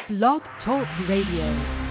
Blog Talk Radio.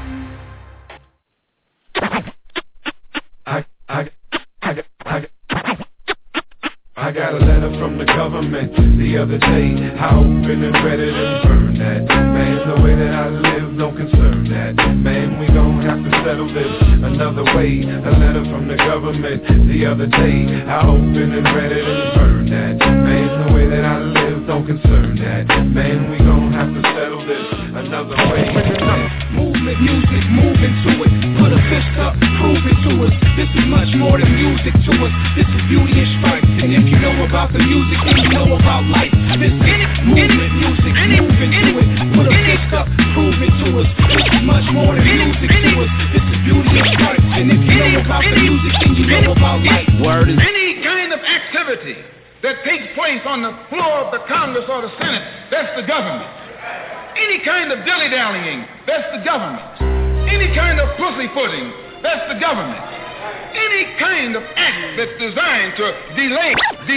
I got a letter from the government the other day. I opened and read it and burned that. Man, the way that I live, no concern that. Man, we gon' have to settle this another way. A letter from the government the other day. I opened and read it and burned that. Man, the way that I live, don't concern that. Man, we gon' have to settle this another way. Movement, music, move into it. Put a fist up, prove it to us. This is much more than music to us. This is beauty and strife. And if you know about the music, then you know about life. This is movement, music, move into it. Put a fist up, prove it to us. This is much more than music to us. This is beauty and strife. And if you know about the music, then you know about life. Word is any kind of activity that takes place on the floor of the Congress or the Senate, that's the government. Any kind of dilly-dallying, that's the government. Any kind of pussyfooting, that's the government. Any kind of act that's designed to delay,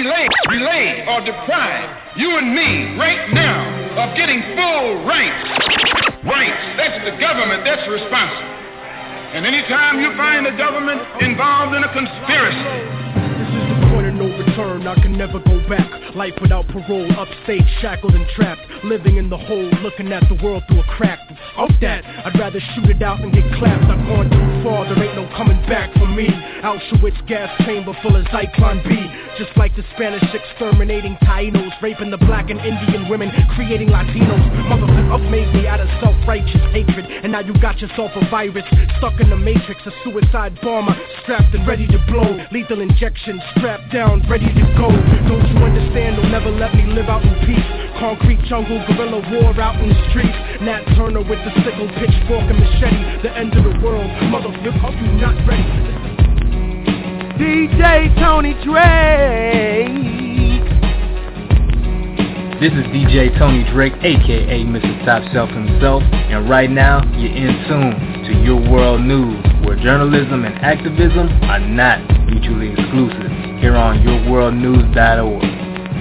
or deprive you and me right now of getting full rights, that's the government that's responsible. And anytime you find the government involved in a conspiracy, no return, I can never go back. Life without parole, upstate, shackled and trapped. Living in the hole, looking at the world through a crack. Fuck that, I'd rather shoot it out and get clapped. I've gone too far, there ain't no coming back for me. Auschwitz gas chamber full of Zyklon B. Just like the Spanish exterminating Tainos, raping the black and Indian women, creating Latinos. Motherfuckers made me out of self-righteous hatred. And now you got yourself a virus, stuck in the matrix. A suicide bomber, strapped and ready to blow. Lethal injection, strapped down, ready to go. Don't you understand? They'll never let me live out in peace. Concrete jungle, guerrilla war out in the streets. Nat Turner with the sickle, pitchfork and machete. The end of the world, motherfucker, you not ready. DJ Tony Drake. This is DJ Tony Drake, aka Mr. Top Shelf himself, and right now you're in tune to Your World News, where journalism and activism are not mutually exclusive. Here on YourWorldNews.org.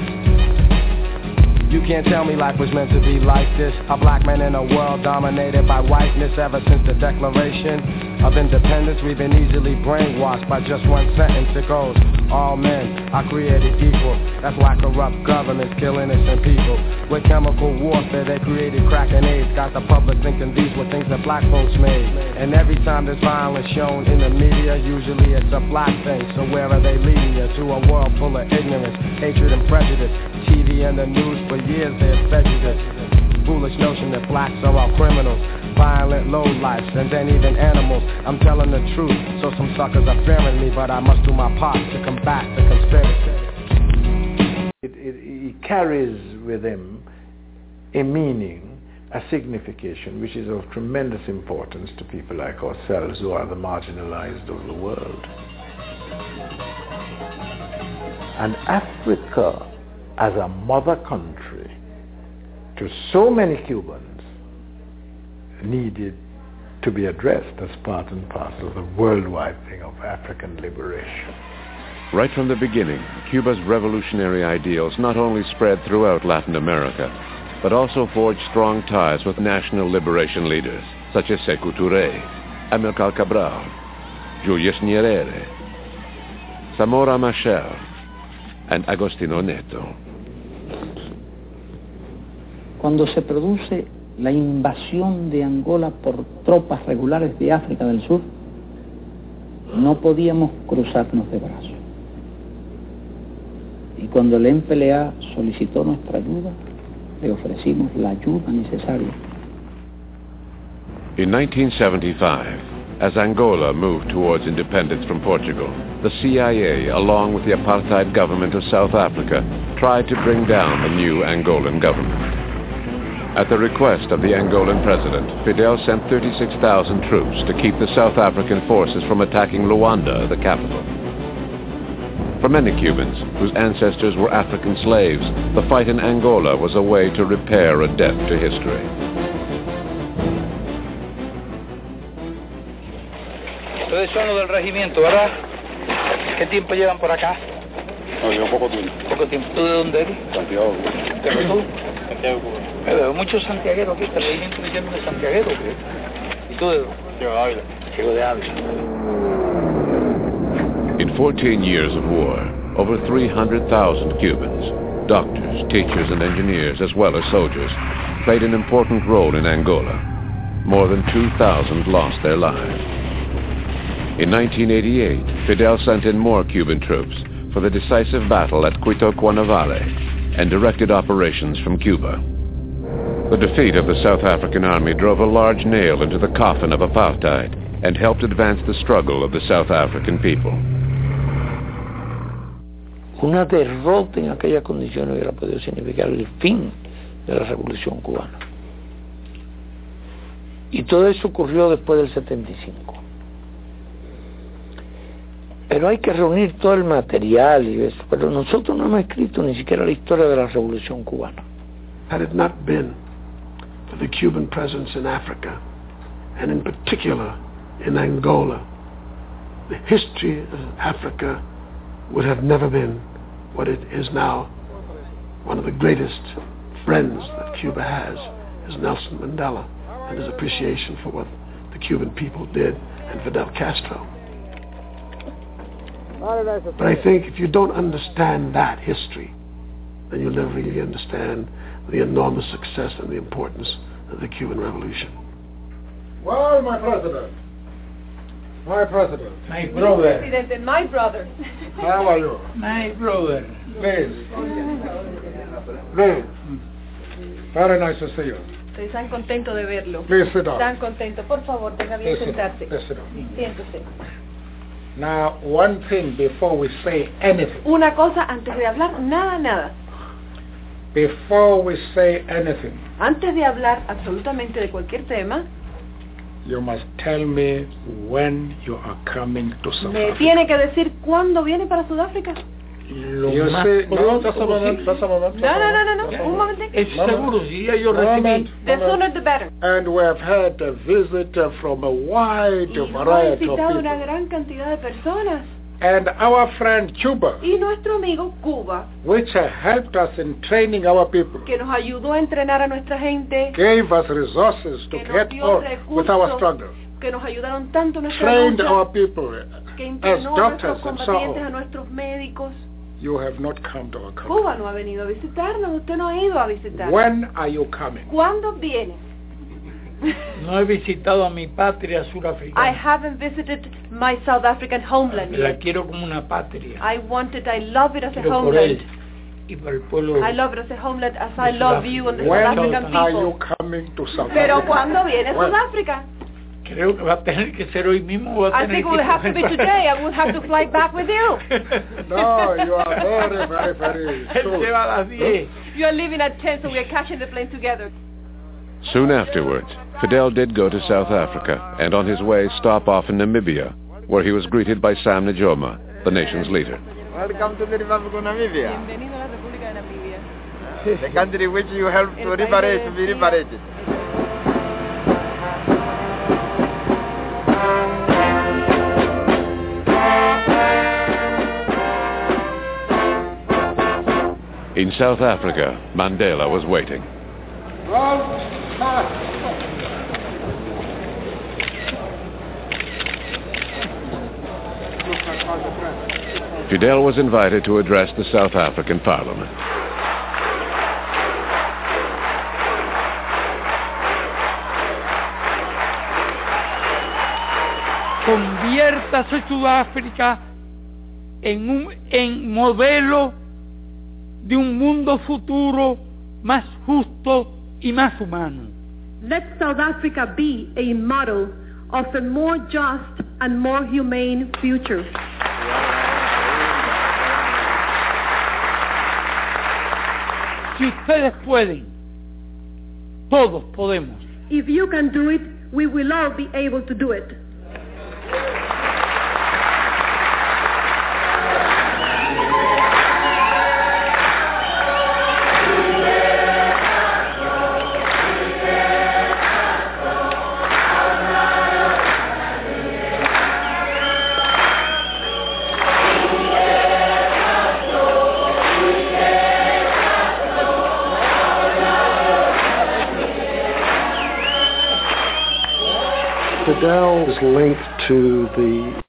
You can't tell me life was meant to be like this. A black man in a world dominated by whiteness. Ever since the Declaration of Independence, we've been easily brainwashed by just one sentence. It goes, all men are created equal. That's why corrupt governments kill innocent people. With chemical warfare, they created crack and AIDS. Got the public thinking these were things that black folks made. And every time there's violence shown in the media, usually it's a black thing. So where are they leading you? To a world full of ignorance, hatred and prejudice. TV and the news for years they have fed you this foolish notion that blacks are all criminals, violent lowlifes, and then even animals. I'm telling the truth, so some suckers are fearing me, but I must do my part to combat the conspiracy. It carries with him a meaning, a signification, which is of tremendous importance to people like ourselves who are the marginalized of the world. And Africa, as a mother country to so many Cubans, needed to be addressed as part and parcel of the worldwide thing of African liberation. Right from the beginning, Cuba's revolutionary ideals not only spread throughout Latin America, but also forged strong ties with national liberation leaders such as Sékou Touré, Amilcar Cabral, Julius Nyerere, Samora Machel, and Agostinho Neto. Cuando se produce la invasión de Angola por tropas regulares de África del Sur, no podíamos cruzarnos de brazos. Y cuando el MPLA solicitó nuestra ayuda, le ofrecimos la ayuda necesaria. In 1975, as Angola moved towards independence from Portugal, the CIA, along with the apartheid government of South Africa, tried to bring down the new Angolan government. At the request of the Angolan president, Fidel sent 36,000 troops to keep the South African forces from attacking Luanda, the capital. For many Cubans, whose ancestors were African slaves, the fight in Angola was a way to repair a debt to history. Ustedes son los del regimiento, ¿verdad? ¿Qué tiempo llevan por acá? No, llevo poco tiempo. ¿Poco tiempo? ¿Tú de dónde eres? Santiago. ¿Pero tú? Santiago. Me veo muchos santiagueros aquí, este regimiento me llama de santiaguero. ¿Y tú de dónde? Yo de Ávila. Llego de Ávila. In 14 years of war, over 300,000 Cubans, doctors, teachers, and engineers, as well as soldiers, played an important role in Angola. More than 2,000 lost their lives. In 1988, Fidel sent in more Cuban troops for the decisive battle at Quito Cuernavaca and directed operations from Cuba. The defeat of the South African army drove a large nail into the coffin of apartheid and helped advance the struggle of the South African people. Una derrota en aquellas condiciones hubiera podido significar el fin de la Revolución Cubana. Y todo eso ocurrió después del 75. Pero hay que reunir todo el material y eso. Pero nosotros no hemos escrito ni siquiera la historia de la Revolución Cubana. Had it not been for the Cuban presence in Africa, and in particular in Angola, the history of Africa would have never been what it is now. One of the greatest friends that Cuba has is Nelson Mandela and his appreciation for what the Cuban people did and Fidel Castro. But I think if you don't understand that history, then you'll never really understand the enormous success and the importance of the Cuban Revolution. Well, my president. My president. My brother. President, my brother. How are you? My brother. Please. Please. Very nice to see you. Estoy tan contento de verlo. Please sit down. Tan contento. Por favor, deja bien sentarse. Please sit down. Siéntese. Now, one thing before we say anything. Una cosa antes de hablar, nada. Before we say anything. Antes de hablar absolutamente de cualquier tema, you must tell me when you are coming to South me Africa. tiene que decir cuándo viene para Sudáfrica. No, just a moment. No. Un momentito. Es seguro, si ya yo recibí. The sooner the better. And we have had a visit from a wide variety of people. Una gran cantidad de personas. And our friend Cuba, y nuestro amigo Cuba, which helped us in training our people, que nos ayudó a entrenar a nuestra gente, gave us resources to get on with our struggle, que nos ayudaron tanto nuestra trained lucha, our people que as entrenó doctors a and nuestros so combatientes, a on. nuestros médicos. You have not come to our country. Cuba no ha venido a visitarnos, usted no ha ido a visitarnos. When are you coming? ¿Cuándo viene? No he visitado a mi patria surafricana. I haven't visited my South African homeland La yet. quiero como una patria. I love it as a Quiero por homeland. él y por el pueblo. I love it as a homeland as I love you and the South When African are you people. coming to South Pero Africa? ¿cuándo viene When? Sudáfrica? Creo que va a tener que ser hoy mismo. Va a I tener think it que will have to be today. I will have to fly back with you. No, you are very Él soon. se va a las 10. You are leaving at 10, so we are catching the plane together. Soon afterwards, Fidel did go to South Africa and on his way stop off in Namibia, where he was greeted by Sam Nujoma, the nation's leader. Welcome to the Republic of Namibia. Bienvenido a la República de Namibia. The country which you helped to liberate, to be liberated. In South Africa, Mandela was waiting. Fidel was invited to address the South African Parliament. Conviértase Sudáfrica en modelo de un mundo futuro más justo y más humano. Let South Africa be a model of a more just and more humane future. Si ustedes pueden, todos podemos. If you can do it, we will all be able to do it. Fidel is linked to the...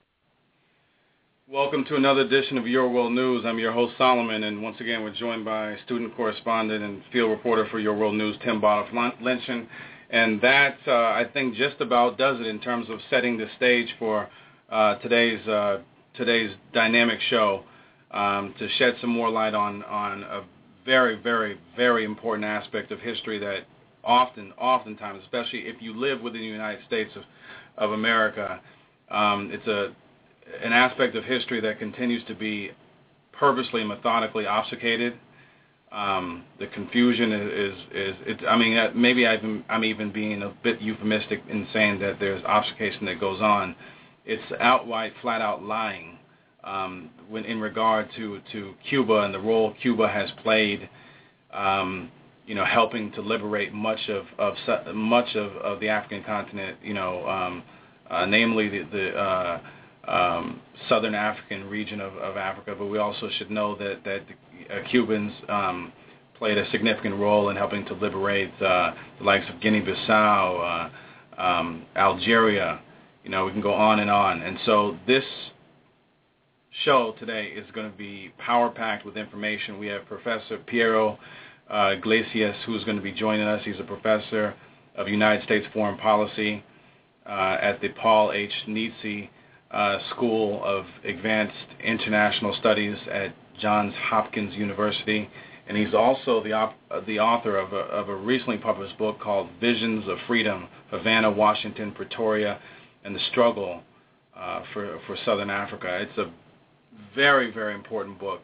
Welcome to another edition of Your World News. I'm your host, Solomon, and once again we're joined by student correspondent and field reporter for Your World News, Tim Bottoff-Lynchen. And that, I think, just about does it in terms of setting the stage for today's dynamic show, to shed some more light on a very, very, very important aspect of history that oftentimes, especially if you live within the United States of America, it's an aspect of history that continues to be purposely and methodically obfuscated. The confusion is I mean, maybe I'm even being a bit euphemistic in saying that there's obfuscation that goes on. It's outright, flat-out lying when in regard to Cuba and the role Cuba has played, helping to liberate much of the African continent, namely the southern African region of Africa. But we also should know that the Cubans played a significant role in helping to liberate the likes of Guinea-Bissau, Algeria. We can go on. And so this show today is going to be power-packed with information. We have Professor Piero Iglesias, who's going to be joining us. He's a professor of United States Foreign Policy at the Paul H. Nitze School of Advanced International Studies at Johns Hopkins University. And he's also the author of a recently published book called Visions of Freedom, Havana, Washington, Pretoria, and the Struggle for Southern Africa. It's a very, very important book.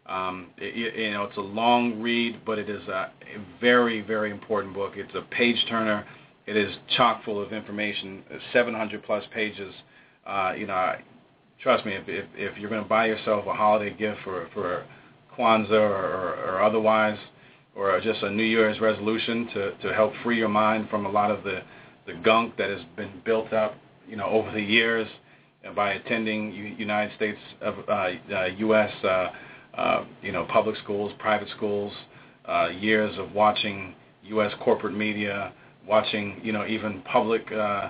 It's a long read, but it is a very, very important book. It's a page-turner. It is chock full of information, 700-plus pages. Trust me, if you're going to buy yourself a holiday gift for Kwanzaa or otherwise, or just a New Year's resolution to help free your mind from a lot of the gunk that has been built up, over the years by attending United States of U.S. Public schools, private schools, years of watching U.S. corporate media, watching even public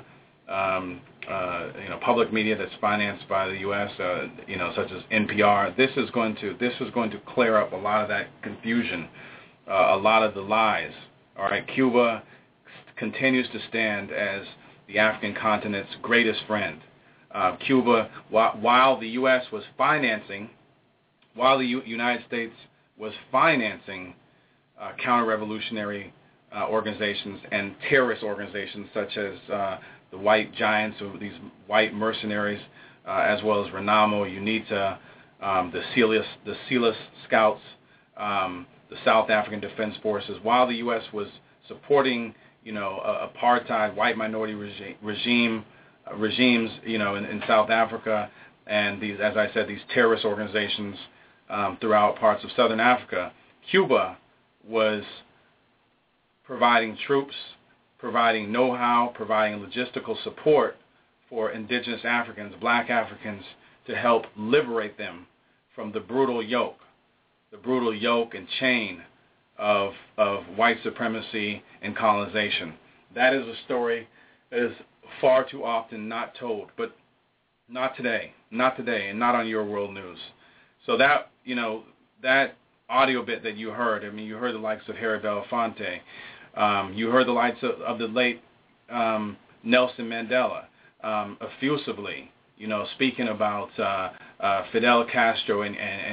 public media that's financed by the U.S. Such as NPR. This is going to clear up a lot of that confusion, a lot of the lies. All right, Cuba continues to stand as the African continent's greatest friend. Cuba, while the U.S. was financing, while the United States was financing counter-revolutionary organizations and terrorist organizations such as the White Giants, or these white mercenaries, as well as Renamo, UNITA, the Silas Scouts, the South African Defense Forces, while the U.S. was supporting, apartheid, white minority regimes, in South Africa, and these, as I said, these terrorist organizations throughout parts of Southern Africa, Cuba was providing troops, providing know-how, providing logistical support for indigenous Africans, black Africans, to help liberate them from the brutal yoke and chain of white supremacy and colonization. That is a story that is far too often not told, but not today, and not on Your World News. So that, that audio bit that you heard, you heard the likes of Harry Belafonte, you heard the likes of the late Nelson Mandela, effusively, speaking about Fidel Castro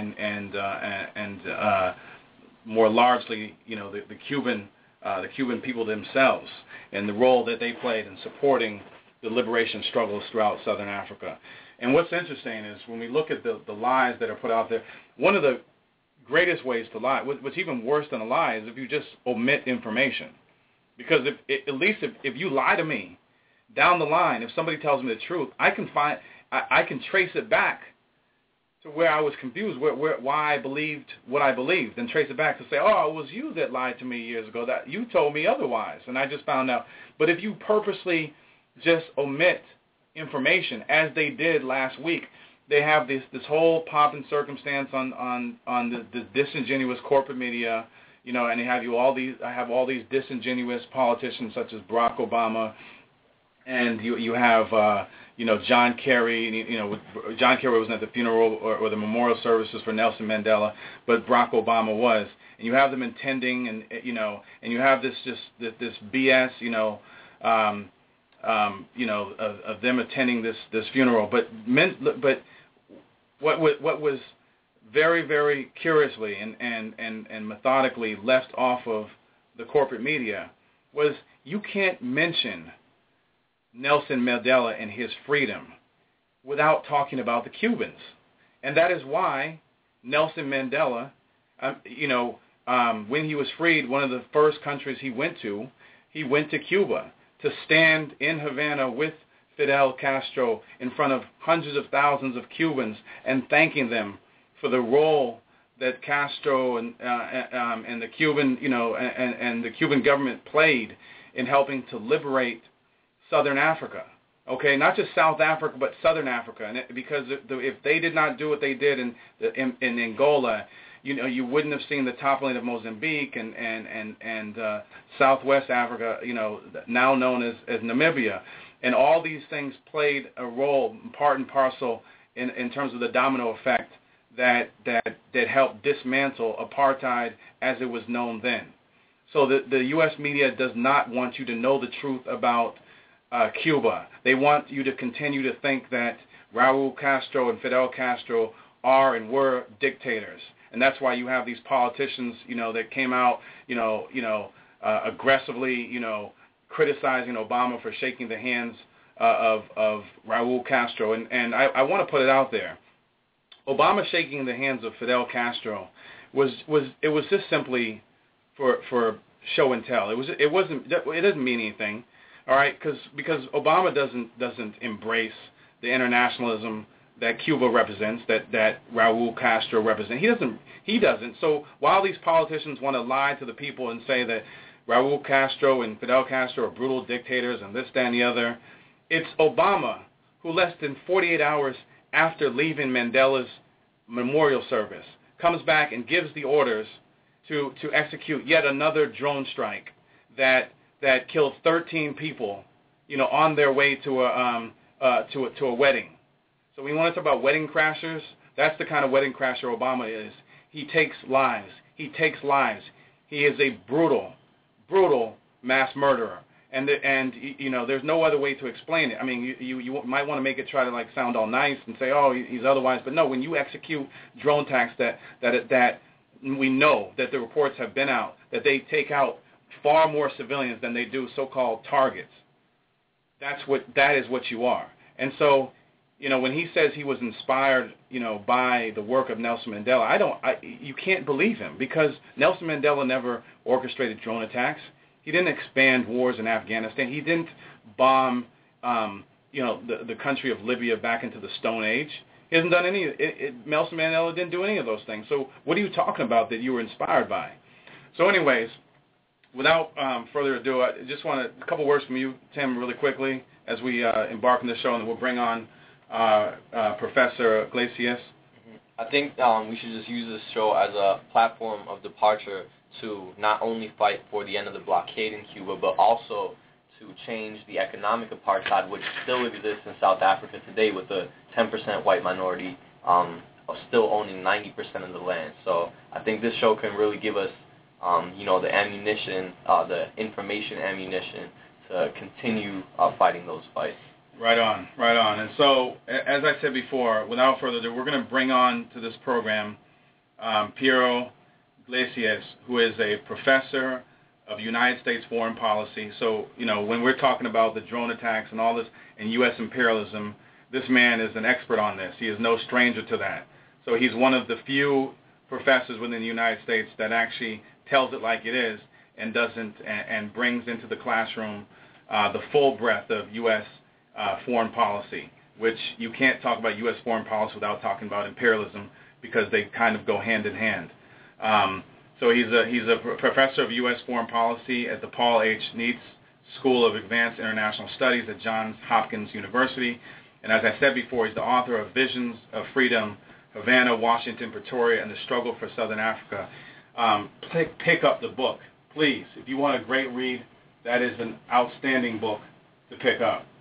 and more largely, the Cuban people themselves and the role that they played in supporting the liberation struggles throughout Southern Africa. And what's interesting is when we look at the lies that are put out there, one of the greatest ways to lie, what's even worse than a lie, is if you just omit information. Because if you lie to me, down the line, if somebody tells me the truth, I can trace it back to where I was confused, why I believed what I believed, and trace it back to say, oh, it was you that lied to me years ago, that you told me otherwise, and I just found out. But if you purposely just omit information, as they did last week, they have this whole pomp and circumstance on the disingenuous corporate media, and they have all these disingenuous politicians such as Barack Obama and you have John Kerry. John Kerry wasn't at the funeral or the memorial services for Nelson Mandela, but Barack Obama was. And you have them attending, and you have this BS, of them attending this funeral. But what was very, very curiously and methodically left off of the corporate media was you can't mention Nelson Mandela and his freedom without talking about the Cubans. And that is why Nelson Mandela, when he was freed, one of the first countries he went to Cuba to stand in Havana with Fidel Castro in front of hundreds of thousands of Cubans and thanking them for the role that Castro and the Cuban, and the Cuban government played in helping to liberate Southern Africa. Okay, not just South Africa, but Southern Africa. And because if they did not do what they did in Angola, you wouldn't have seen the toppling of Mozambique and Southwest Africa, now known as Namibia. And all these things played a role, part and parcel, in terms of the domino effect that helped dismantle apartheid as it was known then. So the U.S. media does not want you to know the truth about Cuba. They want you to continue to think that Raul Castro and Fidel Castro are and were dictators. And that's why you have these politicians, that came out, aggressively, criticizing Obama for shaking the hands of Raul Castro. And I want to put it out there. Obama shaking the hands of Fidel Castro was just simply for show and tell. It doesn't mean anything, all right? Because Obama doesn't embrace the internationalism that Cuba represents, that Raul Castro represents. He doesn't. So while these politicians want to lie to the people and say that Raul Castro and Fidel Castro are brutal dictators and this, that, and the other, it's Obama who less than 48 hours after leaving Mandela's memorial service comes back and gives the orders to execute yet another drone strike that killed 13 people, on their way to a wedding. So we want to talk about wedding crashers. That's the kind of wedding crasher Obama is. He takes lives. He is a brutal mass murderer. And there's no other way to explain it. I mean, you might want to make it try to sound all nice and say, oh, he's otherwise. But no, when you execute drone attacks that we know that the reports have been out, that they take out far more civilians than they do so-called targets. That is what you are. And so, when he says he was inspired, by the work of Nelson Mandela, you can't believe him, because Nelson Mandela never orchestrated drone attacks. He didn't expand wars in Afghanistan. He didn't bomb, the country of Libya back into the Stone Age. He hasn't done Nelson Mandela didn't do any of those things. So what are you talking about that you were inspired by? So anyways, without further ado, I just want a couple words from you, Tim, really quickly, as we embark on this show, and then we'll bring on Professor Iglesias. I think we should just use this show as a platform of departure to not only fight for the end of the blockade in Cuba, but also to change the economic apartheid which still exists in South Africa today, with the 10% white minority still owning 90% of the land. So I think this show can really give us, the ammunition, the information ammunition to continue fighting those fights. Right on. And so, as I said before, without further ado, we're going to bring on to this program Piero Iglesias, who is a professor of United States foreign policy. So, when we're talking about the drone attacks and all this and U.S. imperialism, this man is an expert on this. He is no stranger to that. So he's one of the few professors within the United States that actually tells it like it is and and brings into the classroom the full breadth of U.S. Foreign policy, which you can't talk about U.S. foreign policy without talking about imperialism, because they kind of go hand in hand. So he's a professor of U.S. foreign policy at the Paul H. Neitz School of Advanced International Studies at Johns Hopkins University. And as I said before, he's the author of Visions of Freedom, Havana, Washington, Pretoria, and the Struggle for Southern Africa. Pick up the book, please. If you want a great read, that is an outstanding book to pick up.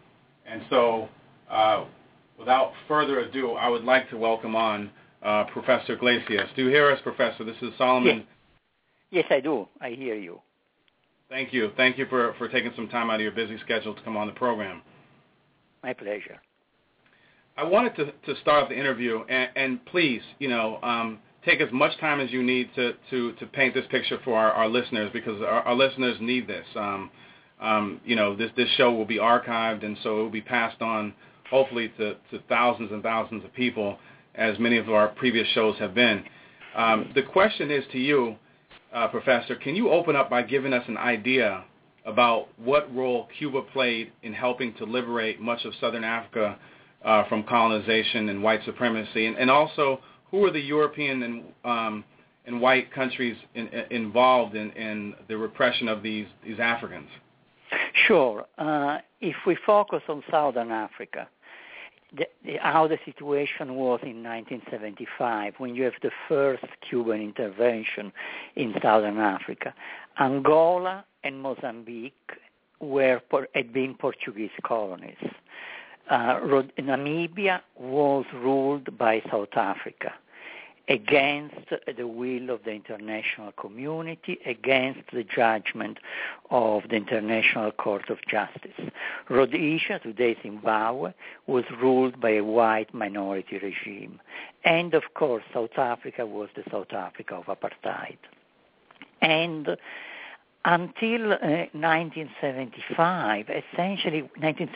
And so, without further ado, I would like to welcome on Professor Iglesias. Do you hear us, Professor? This is Solomon. Yes, I do. I hear you. Thank you. Thank you for taking some time out of your busy schedule to come on the program. My pleasure. I wanted to start off the interview, and please, take as much time as you need to paint this picture for our listeners, because our listeners need this. This show will be archived, and so it will be passed on, hopefully, to thousands and thousands of people, as many of our previous shows have been. The question is to you, Professor, can you open up by giving us an idea about what role Cuba played in helping to liberate much of Southern Africa from colonization and white supremacy, and also who are the European and white countries involved in the repression of these Africans? Sure. If we focus on Southern Africa, how the situation was in 1975, when you have the first Cuban intervention in Southern Africa, Angola and Mozambique had been Portuguese colonies. Namibia was ruled by South Africa against the will of the international community, against the judgment of the International Court of Justice. Rhodesia, today Zimbabwe, was ruled by a white minority regime. And of course, South Africa was the South Africa of apartheid. And until 1975, essentially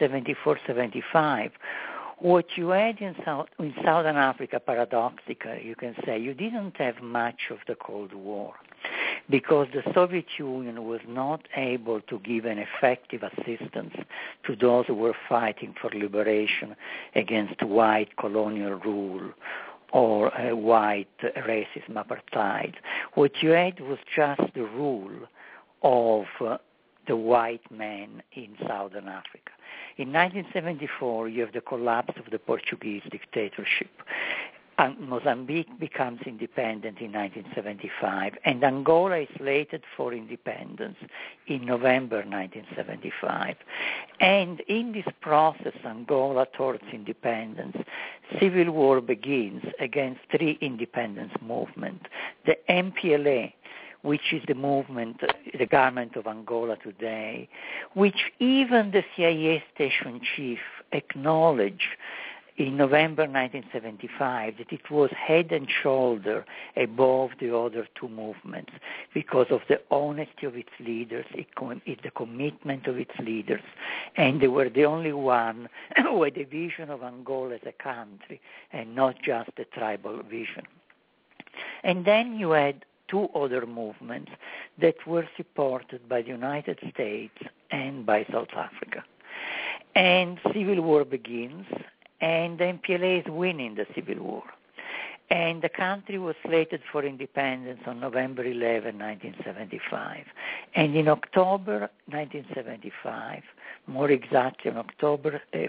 1974-75, what you had in Southern Africa, paradoxically, you can say, you didn't have much of the Cold War, because the Soviet Union was not able to give an effective assistance to those who were fighting for liberation against white colonial rule or white racism apartheid. What you had was just the rule of the white man in Southern Africa. In 1974, you have the collapse of the Portuguese dictatorship. Mozambique becomes independent in 1975, and Angola is slated for independence in November 1975. And in this process, Angola towards independence, civil war begins against three independence movements. The MPLA, which is the movement, the government of Angola today, which even the CIA station chief acknowledged in November 1975 that it was head and shoulder above the other two movements because of the honesty of its leaders, the commitment of its leaders, and they were the only one who had a vision of Angola as a country and not just a tribal vision. And then you had two other movements that were supported by the United States and by South Africa. And civil war begins, and the MPLA is winning the civil war. And the country was slated for independence on November 11, 1975. And in October 1975, more exactly on October 14,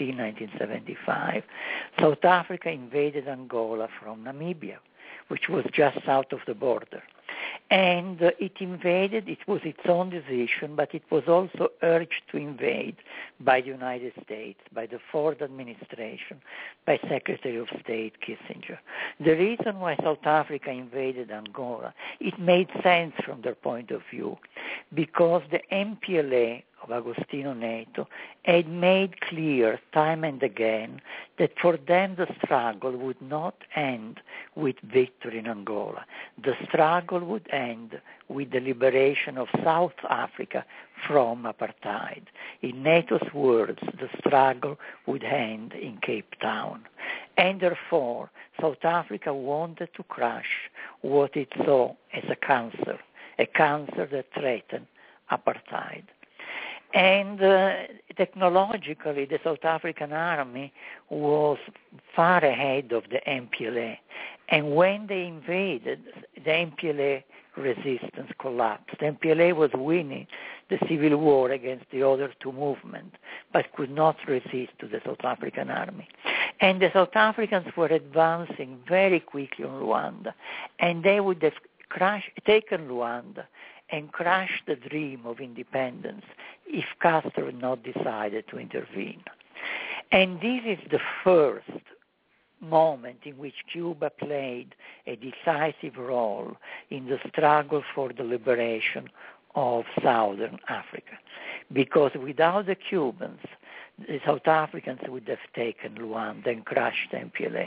1975, South Africa invaded Angola from Namibia, which was just south of the border. And it invaded, it was its own decision, but it was also urged to invade by the United States, by the Ford administration, by Secretary of State Kissinger. The reason why South Africa invaded Angola, it made sense from their point of view, because the MPLA of Agostinho Neto had made clear time and again that for them the struggle would not end with victory in Angola. The struggle would end with the liberation of South Africa from apartheid. In Neto's words, the struggle would end in Cape Town. And therefore, South Africa wanted to crush what it saw as a cancer that threatened apartheid. And technologically, the South African army was far ahead of the MPLA. And when they invaded, the MPLA resistance collapsed. The MPLA was winning the civil war against the other two movements, but could not resist to the South African army. And the South Africans were advancing very quickly on Luanda, and they would have taken Luanda and crushed the dream of independence if Castro had not decided to intervene. And this is the first moment in which Cuba played a decisive role in the struggle for the liberation of Southern Africa. Because without the Cubans, the South Africans would have taken Luanda and crushed MPLA.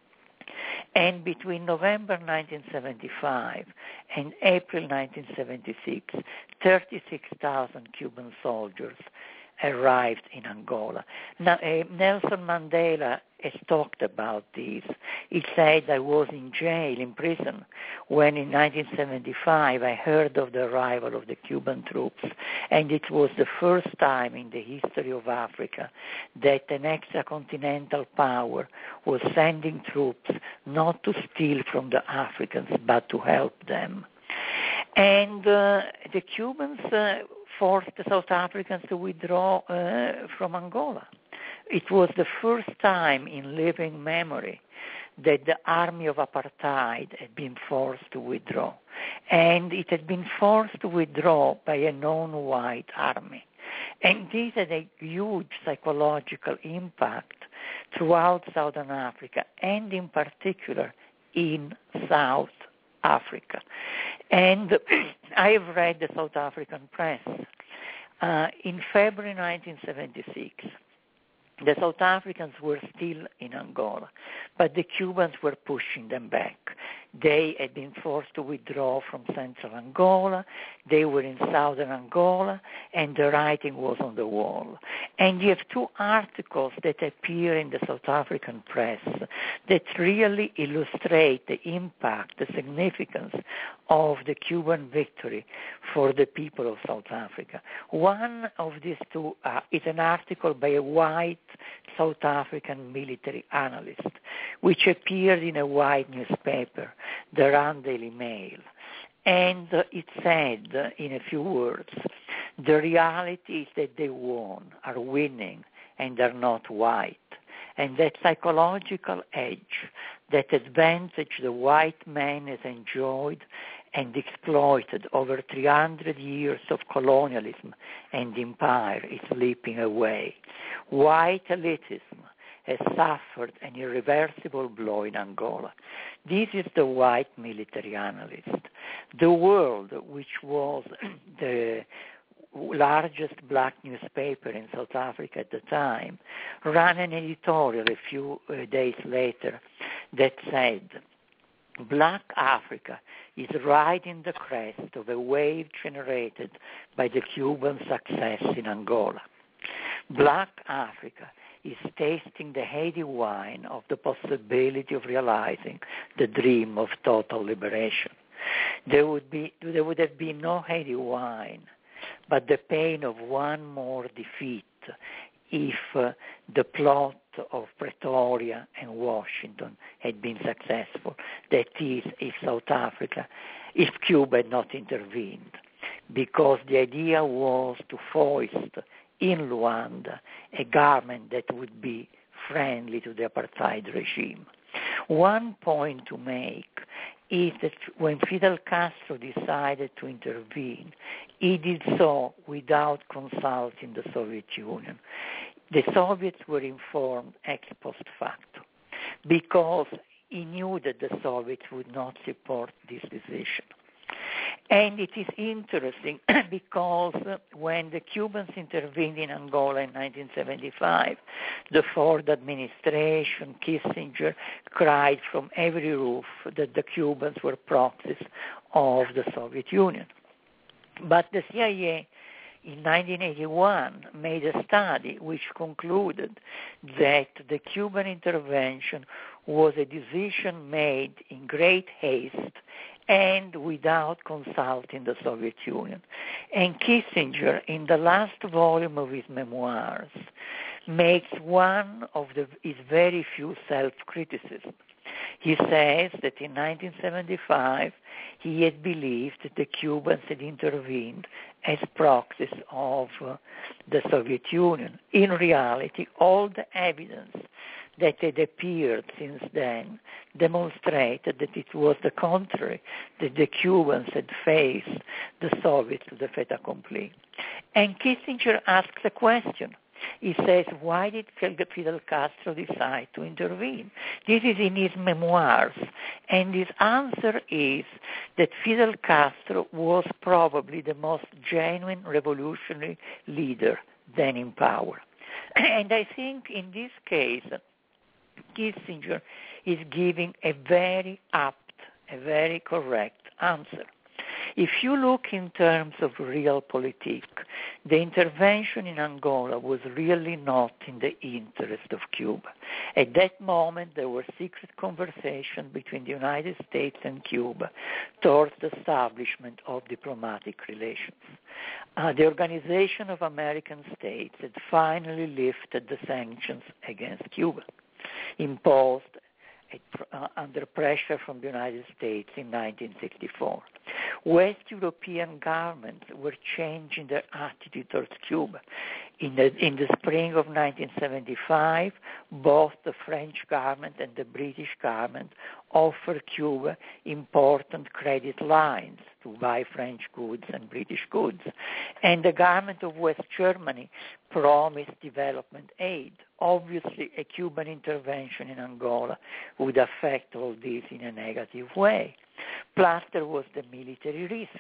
And between November 1975 and April 1976, 36,000 Cuban soldiers arrived in Angola. Now, Nelson Mandela has talked about this. He said, I was in jail, in prison, when in 1975 I heard of the arrival of the Cuban troops, and it was the first time in the history of Africa that an extracontinental power was sending troops not to steal from the Africans, but to help them. And the Cubans forced the South Africans to withdraw from Angola. It was the first time in living memory that the army of apartheid had been forced to withdraw. And it had been forced to withdraw by a non-white army. And this had a huge psychological impact throughout Southern Africa, and in particular in South Africa. And I have read the South African press. In February 1976, the South Africans were still in Angola, but the Cubans were pushing them back. They had been forced to withdraw from central Angola. They were in southern Angola, and the writing was on the wall. And you have two articles that appear in the South African press that really illustrate the impact, the significance of the Cuban victory for the people of South Africa. One of these two is an article by a white South African military analyst, which appeared in a white newspaper, the Rand Daily Mail. And it said, in a few words, the reality is that they won, are winning, and are not white. And that psychological edge, that advantage the white man has enjoyed and exploited over 300 years of colonialism and empire is slipping away. White elitism has suffered an irreversible blow in Angola. This is the white military analyst. The World, which was the largest black newspaper in South Africa at the time, ran an editorial a few days later that said, Black Africa is riding the crest of a wave generated by the Cuban success in Angola. Black Africa is tasting the heady wine of the possibility of realizing the dream of total liberation. There would have been no heady wine, but the pain of one more defeat if the plot of Pretoria and Washington had been successful. That is, if Cuba had not intervened, because the idea was to foist in Luanda a government that would be friendly to the apartheid regime. One point to make is that when Fidel Castro decided to intervene, he did so without consulting the Soviet Union. The Soviets were informed ex post facto because he knew that the Soviets would not support this decision. And it is interesting because when the Cubans intervened in Angola in 1975, the Ford administration, Kissinger, cried from every roof that the Cubans were proxies of the Soviet Union. But the CIA in 1981 made a study which concluded that the Cuban intervention was a decision made in great haste and without consulting the Soviet Union. And Kissinger, in the last volume of his memoirs, makes one of his very few self-criticisms. He says that in 1975, he had believed that the Cubans had intervened as proxies of the Soviet Union. In reality, all the evidence that had appeared since then demonstrated that it was the contrary, that the Cubans had faced the Soviets to the fait accompli. And Kissinger asks a question. He says, why did Fidel Castro decide to intervene? This is in his memoirs. And his answer is that Fidel Castro was probably the most genuine revolutionary leader then in power. And I think in this case, Kissinger is giving a very apt, a very correct answer. If you look in terms of realpolitik, the intervention in Angola was really not in the interest of Cuba. At that moment, there were secret conversations between the United States and Cuba towards the establishment of diplomatic relations. The Organization of American States had finally lifted the sanctions against Cuba, imposed under pressure from the United States in 1964. West European governments were changing their attitude towards Cuba. In the spring of 1975, both the French government and the British government offered Cuba important credit lines to buy French goods and British goods. And the government of West Germany promised development aid. Obviously, a Cuban intervention in Angola would affect all this in a negative way. Plus, there was the military risk.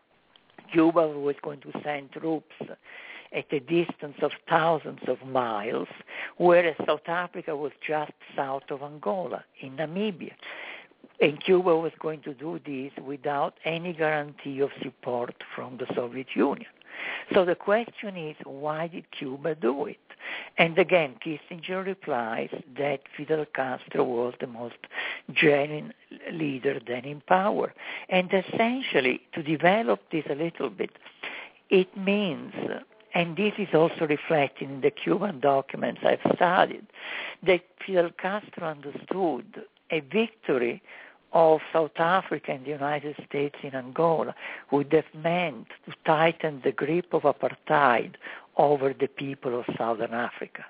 Cuba was going to send troops at a distance of thousands of miles, whereas South Africa was just south of Angola, in Namibia. And Cuba was going to do this without any guarantee of support from the Soviet Union. So the question is, why did Cuba do it? And again, Kissinger replies that Fidel Castro was the most genuine leader then in power. And essentially, to develop this a little bit, it means, and this is also reflected in the Cuban documents I've studied, that Fidel Castro understood a victory of South Africa and the United States in Angola would have meant to tighten the grip of apartheid over the people of Southern Africa.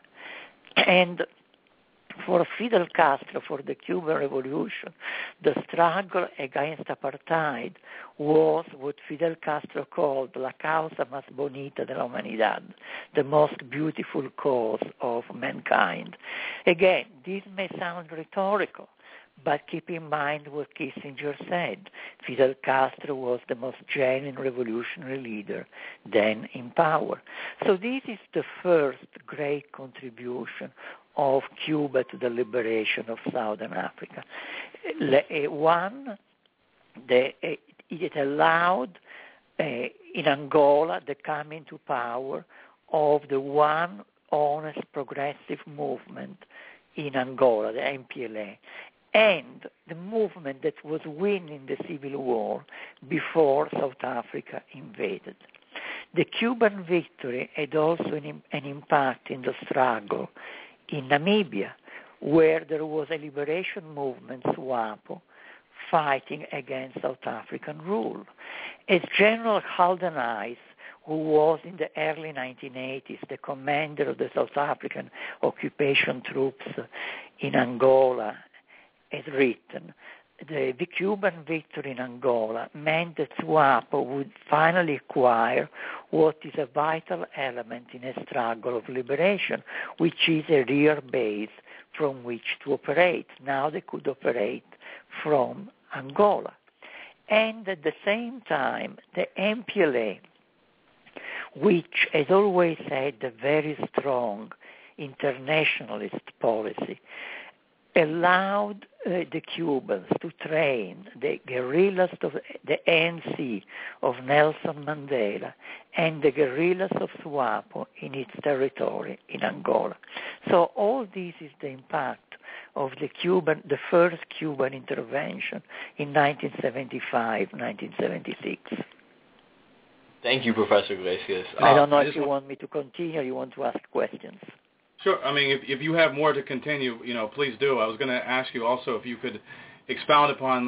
And for Fidel Castro, for the Cuban Revolution, the struggle against apartheid was what Fidel Castro called la causa más bonita de la humanidad, the most beautiful cause of mankind. Again, this may sound rhetorical, but keep in mind what Kissinger said. Fidel Castro was the most genuine revolutionary leader then in power. So this is the first great contribution of Cuba to the liberation of Southern Africa. One, it allowed in Angola the coming to power of the one honest progressive movement in Angola, the MPLA, and the movement that was winning the civil war before South Africa invaded. The Cuban victory had also an impact in the struggle in Namibia, where there was a liberation movement, SWAPO, fighting against South African rule. As General Halden Ice, who was in the early 1980s the commander of the South African occupation troops in Angola, has written, the Cuban victory in Angola meant that SWAPO would finally acquire what is a vital element in a struggle of liberation, which is a real base from which to operate. Now they could operate from Angola. And at the same time, the MPLA, which has always had a very strong internationalist policy, allowed the Cubans to train the guerrillas of the ANC of Nelson Mandela and the guerrillas of SWAPO in its territory in Angola. So all this is the impact of the first Cuban intervention in 1975, 1976. Thank you, Professor Iglesias. I don't know if you want me to continue or you want to ask questions. Sure. I mean, if you have more to continue, please do. I was going to ask you also if you could expound upon,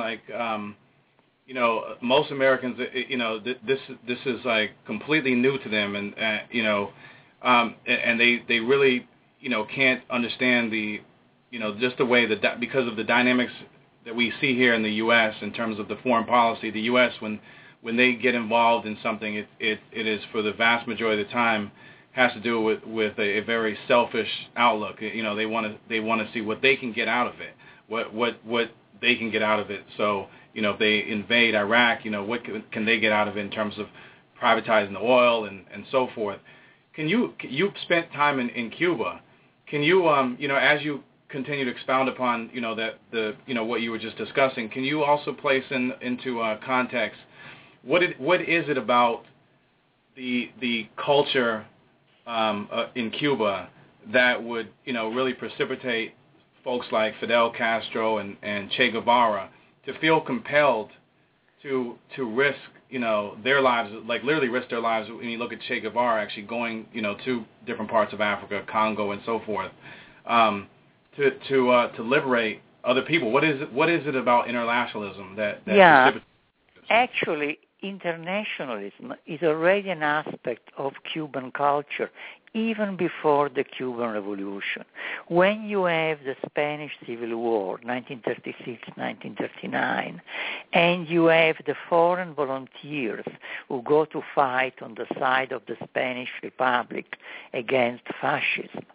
most Americans, this is like completely new to them, and and they really, can't understand the, just the way that because of the dynamics that we see here in the U.S. in terms of the foreign policy. The U.S. when they get involved in something, it is for the vast majority of the time has to do with a very selfish outlook. You know, they want to see what they can get out of it, what they can get out of it. So, you know, if they invade Iraq, you know, what can they get out of it in terms of privatizing the oil and so forth. You've spent time in Cuba. Can you, you know, as you continue to expound upon, you know, what you were just discussing, can you also place into context what is it about the culture in Cuba that would, you know, really precipitate folks like Fidel Castro and Che Guevara to feel compelled to risk, you know, their lives, like literally risk their lives. When you look at Che Guevara actually going, you know, to different parts of Africa, Congo, and so forth, to liberate other people. What is it about internationalism that precipitates? Actually, internationalism is already an aspect of Cuban culture, even before the Cuban Revolution. When you have the Spanish Civil War, 1936-1939, and you have the foreign volunteers who go to fight on the side of the Spanish Republic against fascism,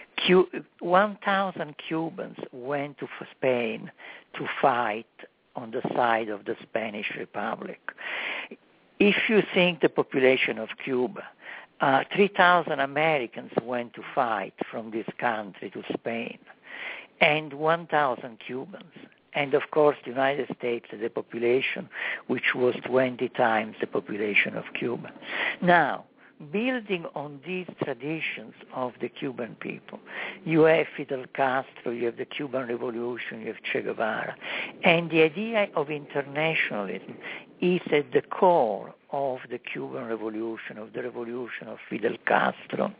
1,000 Cubans went to Spain to fight on the side of the Spanish Republic. If you think the population of Cuba, 3,000 Americans went to fight from this country to Spain, and 1,000 Cubans. And of course, the United States had a population which was 20 times the population of Cuba. Now, building on these traditions of the Cuban people, you have Fidel Castro, you have the Cuban Revolution, you have Che Guevara, and the idea of internationalism is at the core of the Cuban Revolution, of the revolution of Fidel Castro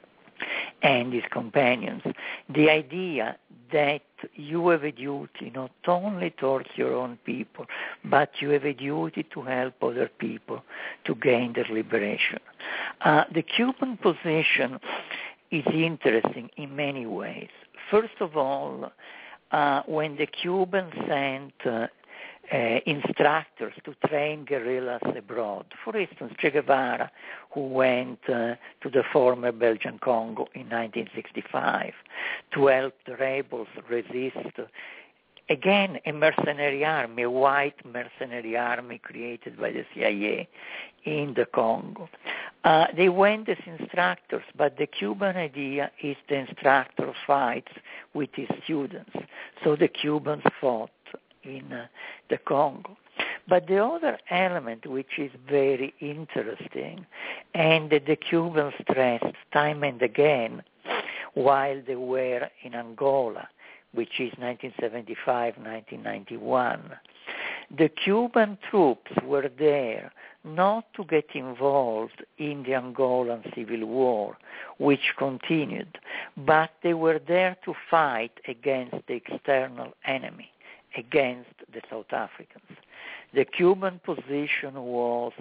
and his companions. The idea that you have a duty not only towards your own people, but you have a duty to help other people to gain their liberation. The Cuban position is interesting in many ways. First of all, when the Cubans sent instructors to train guerrillas abroad. For instance, Che Guevara, who went to the former Belgian Congo in 1965 to help the rebels resist, again, a mercenary army, a white mercenary army created by the CIA in the Congo. They went as instructors, but the Cuban idea is the instructor fights with his students. So the Cubans fought in the Congo. But the other element which is very interesting, and that the Cubans stressed time and again while they were in Angola, which is 1975-1991, the Cuban troops were there not to get involved in the Angolan Civil War, which continued, but they were there to fight against the external enemy, against the South Africans. The Cuban position was,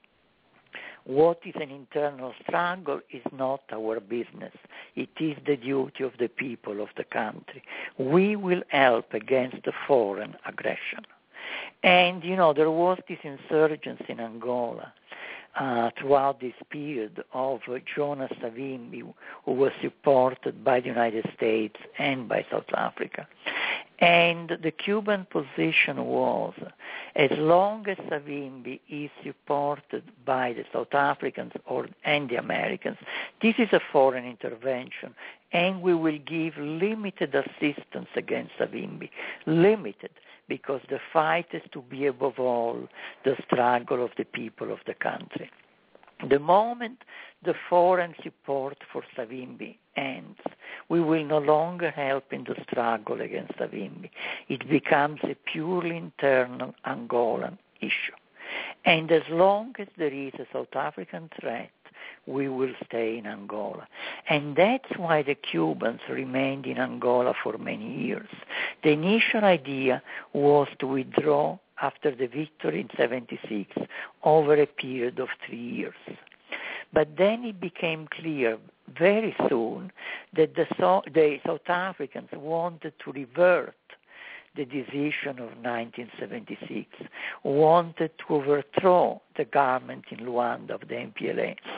what is an internal struggle is not our business. It is the duty of the people of the country. We will help against the foreign aggression. And, you know, there was this insurgence in Angola throughout this period of Jonas Savimbi, who was supported by the United States and by South Africa. And the Cuban position was, as long as Savimbi is supported by the South Africans and the Americans, this is a foreign intervention, and we will give limited assistance against Savimbi, limited, because the fight is to be above all the struggle of the people of the country. The moment the foreign support for Savimbi ends, we will no longer help in the struggle against Savimbi. It becomes a purely internal Angolan issue. And as long as there is a South African threat, we will stay in Angola. And that's why the Cubans remained in Angola for many years. The initial idea was to withdraw after the victory in 1976 over a period of 3 years. But then it became clear very soon that the South Africans wanted to revert the decision of 1976, wanted to overthrow the government in Luanda of the MPLA.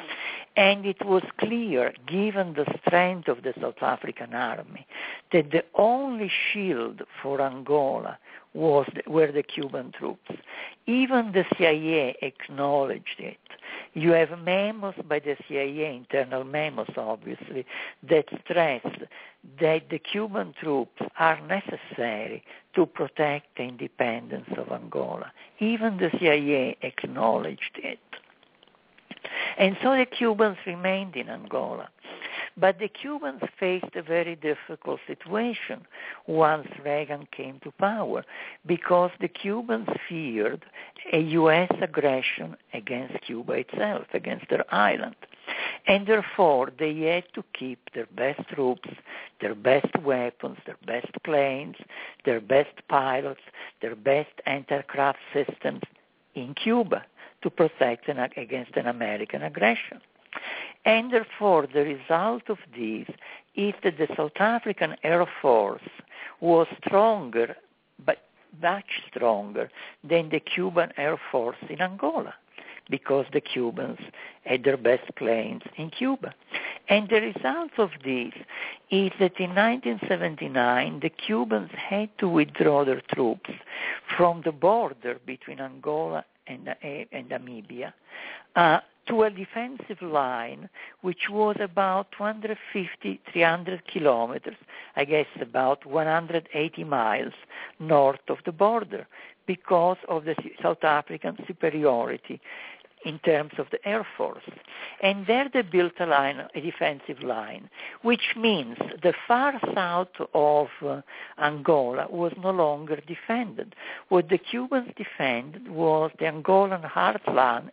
And it was clear, given the strength of the South African army, that the only shield for Angola were the Cuban troops. Even the CIA acknowledged it. You have memos by the CIA, internal memos obviously, that stress that the Cuban troops are necessary to protect the independence of Angola. Even the CIA acknowledged it. And so the Cubans remained in Angola. But the Cubans faced a very difficult situation once Reagan came to power, because the Cubans feared a U.S. aggression against Cuba itself, against their island. And therefore, they had to keep their best troops, their best weapons, their best planes, their best pilots, their best anti-aircraft systems in Cuba to protect against an American aggression. And therefore, the result of this is that the South African Air Force was stronger, but much stronger than the Cuban Air Force in Angola, because the Cubans had their best planes in Cuba. And the result of this is that in 1979, the Cubans had to withdraw their troops from the border between Angola and Namibia to a defensive line which was about 250, 300 kilometers, I guess about 180 miles north of the border, because of the South African superiority in terms of the Air Force. And there they built a defensive line, which means the far south of Angola was no longer defended. What the Cubans defended was the Angolan heartland,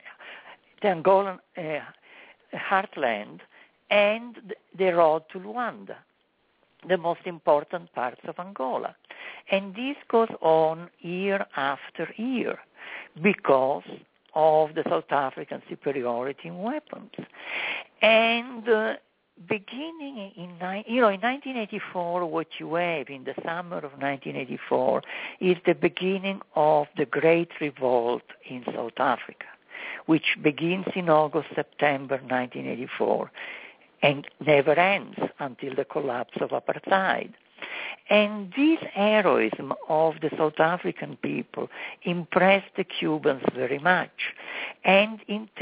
and the road to Luanda, the most important parts of Angola. And this goes on year after year because of the South African superiority in weapons. And beginning in 1984, what you have in the summer of 1984 is the beginning of the Great Revolt in South Africa, which begins in August, September 1984, and never ends until the collapse of apartheid. And this heroism of the South African people impressed the Cubans very much, and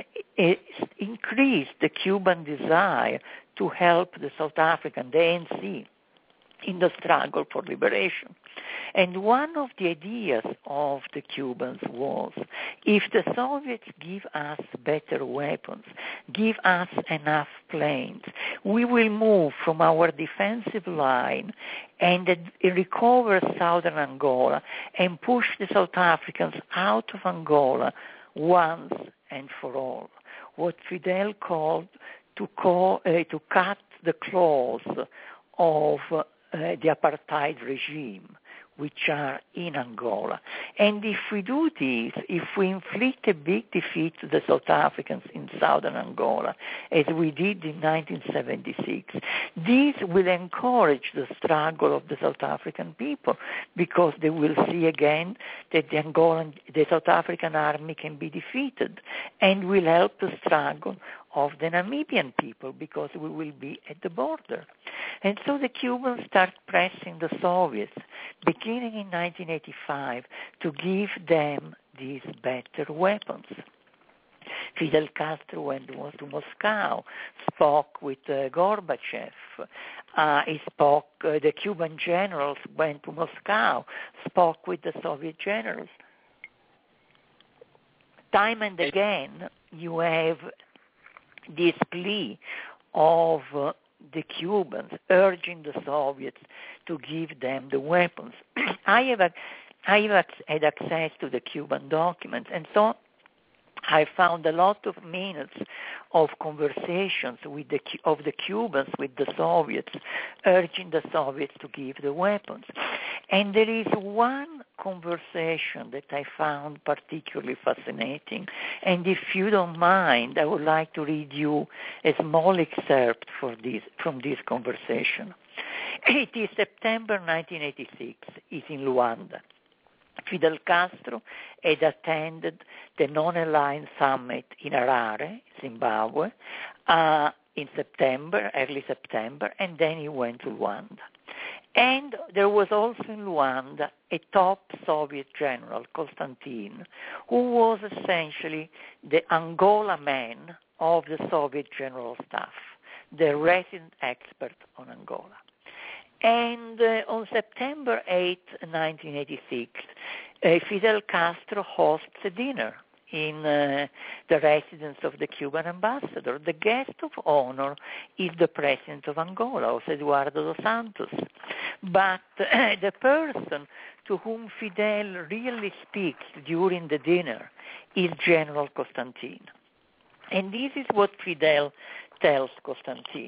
increased the Cuban desire to help the South African, the ANC, in the struggle for liberation. And one of the ideas of the Cubans was, if the Soviets give us better weapons, give us enough planes, we will move from our defensive line and recover southern Angola and push the South Africans out of Angola once and for all. What Fidel called to cut the claws of the apartheid regime, which are in Angola. And if we do this, if we inflict a big defeat to the South Africans in southern Angola, as we did in 1976, this will encourage the struggle of the South African people, because they will see again that the South African army can be defeated, and will help the struggle of the Namibian people, because we will be at the border. And so the Cubans start pressing the Soviets, beginning in 1985, to give them these better weapons. Fidel Castro went to Moscow, spoke with Gorbachev. The Cuban generals went to Moscow, spoke with the Soviet generals. Time and again, you have this plea of the Cubans urging the Soviets to give them the weapons. I have had access to the Cuban documents, and so I found a lot of minutes of conversations of the Cubans with the Soviets, urging the Soviets to give the weapons. And there is one conversation that I found particularly fascinating, and if you don't mind, I would like to read you a small excerpt from this conversation. It is September 1986. It's in Luanda. Fidel Castro had attended the non-aligned summit in Harare, Zimbabwe, in September, early September, and then he went to Luanda. And there was also in Luanda a top Soviet general, Konstantin, who was essentially the Angola man of the Soviet General Staff, the resident expert on Angola. And on September 8, 1986, Fidel Castro hosts a dinner in the residence of the Cuban ambassador. The guest of honor is the president of Angola, José Eduardo dos Santos. But the person to whom Fidel really speaks during the dinner is General Constantin. And this is what Fidel tells Constantin.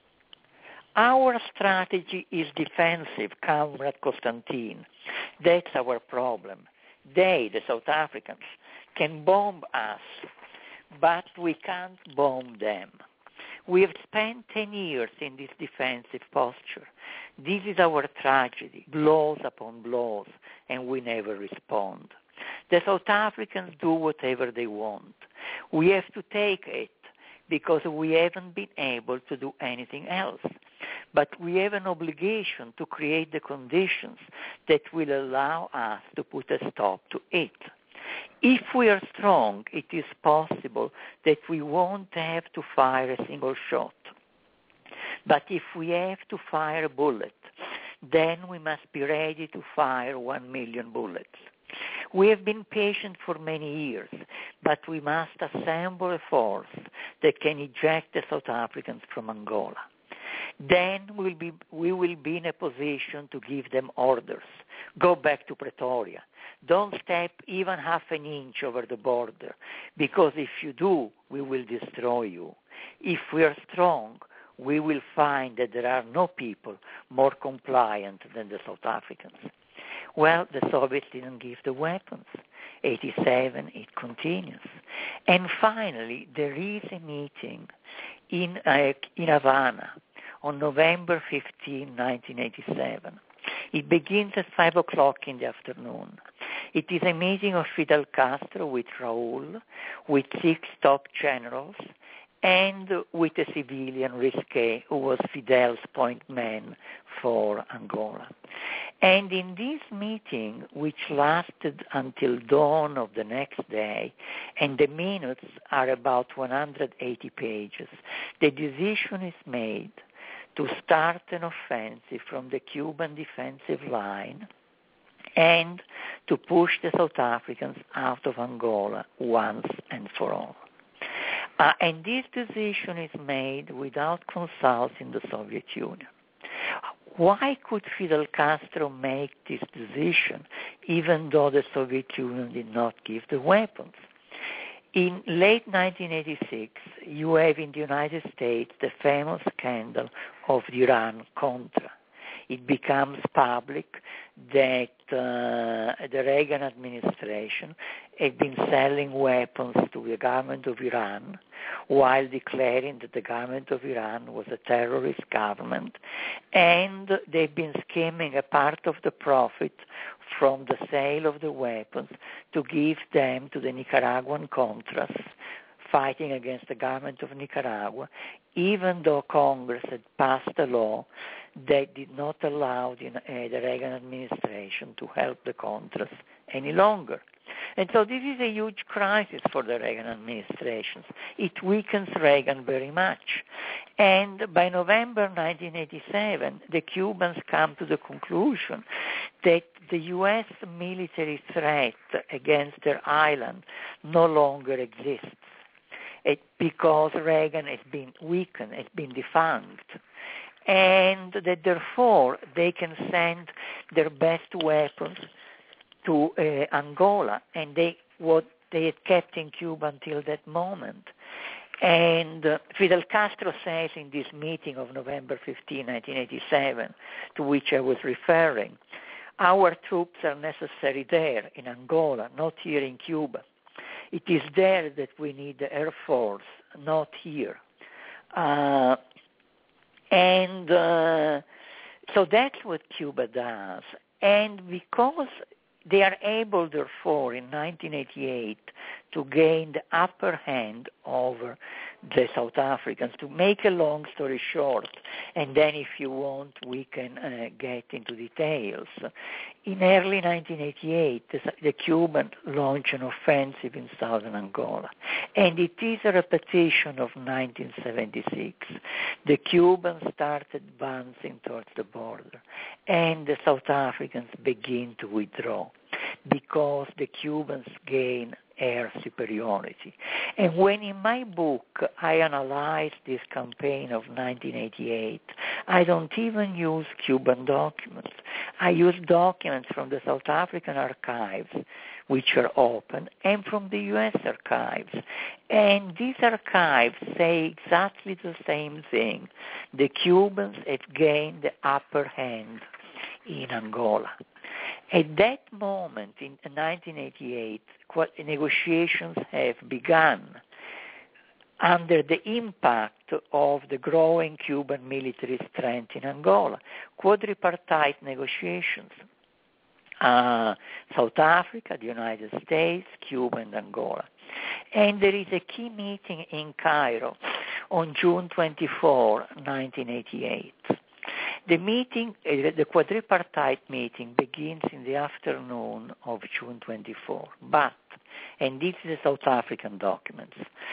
Our strategy is defensive, Comrade Constantin. That's our problem. They, the South Africans, can bomb us, but we can't bomb them. We have spent 10 years in this defensive posture. This is our tragedy, blows upon blows, and we never respond. The South Africans do whatever they want. We have to take it because we haven't been able to do anything else. But we have an obligation to create the conditions that will allow us to put a stop to it. If we are strong, it is possible that we won't have to fire a single shot. But if we have to fire a bullet, then we must be ready to fire 1 million bullets. We have been patient for many years, but we must assemble a force that can eject the South Africans from Angola. Then we will be in a position to give them orders. Go back to Pretoria. Don't step even half an inch over the border, because if you do, we will destroy you. If we are strong, we will find that there are no people more compliant than the South Africans. Well, the Soviets didn't give the weapons. 87, it continues. And finally, there is a meeting in Havana on November 15, 1987. It begins at 5 o'clock in the afternoon. It is a meeting of Fidel Castro with Raúl, with 6 top generals, and with a civilian, Risquet, who was Fidel's point man for Angola. And in this meeting, which lasted until dawn of the next day, and the minutes are about 180 pages, the decision is made to start an offensive from the Cuban defensive line and to push the South Africans out of Angola once and for all. And this decision is made without consulting the Soviet Union. Why could Fidel Castro make this decision even though the Soviet Union did not give the weapons? In late 1986, you have in the United States the famous scandal of the Iran-Contra. It becomes public that the Reagan administration had been selling weapons to the government of Iran while declaring that the government of Iran was a terrorist government, and they've been skimming a part of the profit from the sale of the weapons to give them to the Nicaraguan Contras fighting against the government of Nicaragua, even though Congress had passed a law that did not allow the Reagan administration to help the Contras any longer. And so this is a huge crisis for the Reagan administration. It weakens Reagan very much. And by November 1987, the Cubans come to the conclusion that the U.S. military threat against their island no longer exists. Because Reagan has been weakened, has been defunct, and that therefore they can send their best weapons to Angola, and what they had kept in Cuba until that moment. And Fidel Castro says in this meeting of November 15, 1987, to which I was referring, our troops are necessary there in Angola, not here in Cuba. It is there that we need the Air Force, not here. So that's what Cuba does. And because They are able, therefore, in 1988 to gain the upper hand over the South Africans. To make a long story short, and then if you want, we can get into details. In early 1988, the Cubans launched an offensive in southern Angola, and it is a repetition of 1976. The Cubans started advancing towards the border, and the South Africans begin to withdraw because the Cubans gain air superiority. And when in my book I analyze this campaign of 1988, I don't even use Cuban documents. I use documents from the South African archives, which are open, and from the U.S. archives. And these archives say exactly the same thing. The Cubans have gained the upper hand in Angola. At that moment, in 1988, negotiations have begun under the impact of the growing Cuban military strength in Angola, quadripartite negotiations. South Africa, the United States, Cuba, and Angola. And there is a key meeting in Cairo on June 24, 1988. The meeting, the quadripartite meeting, begins in the afternoon of June 24. But, and this is the South African documents,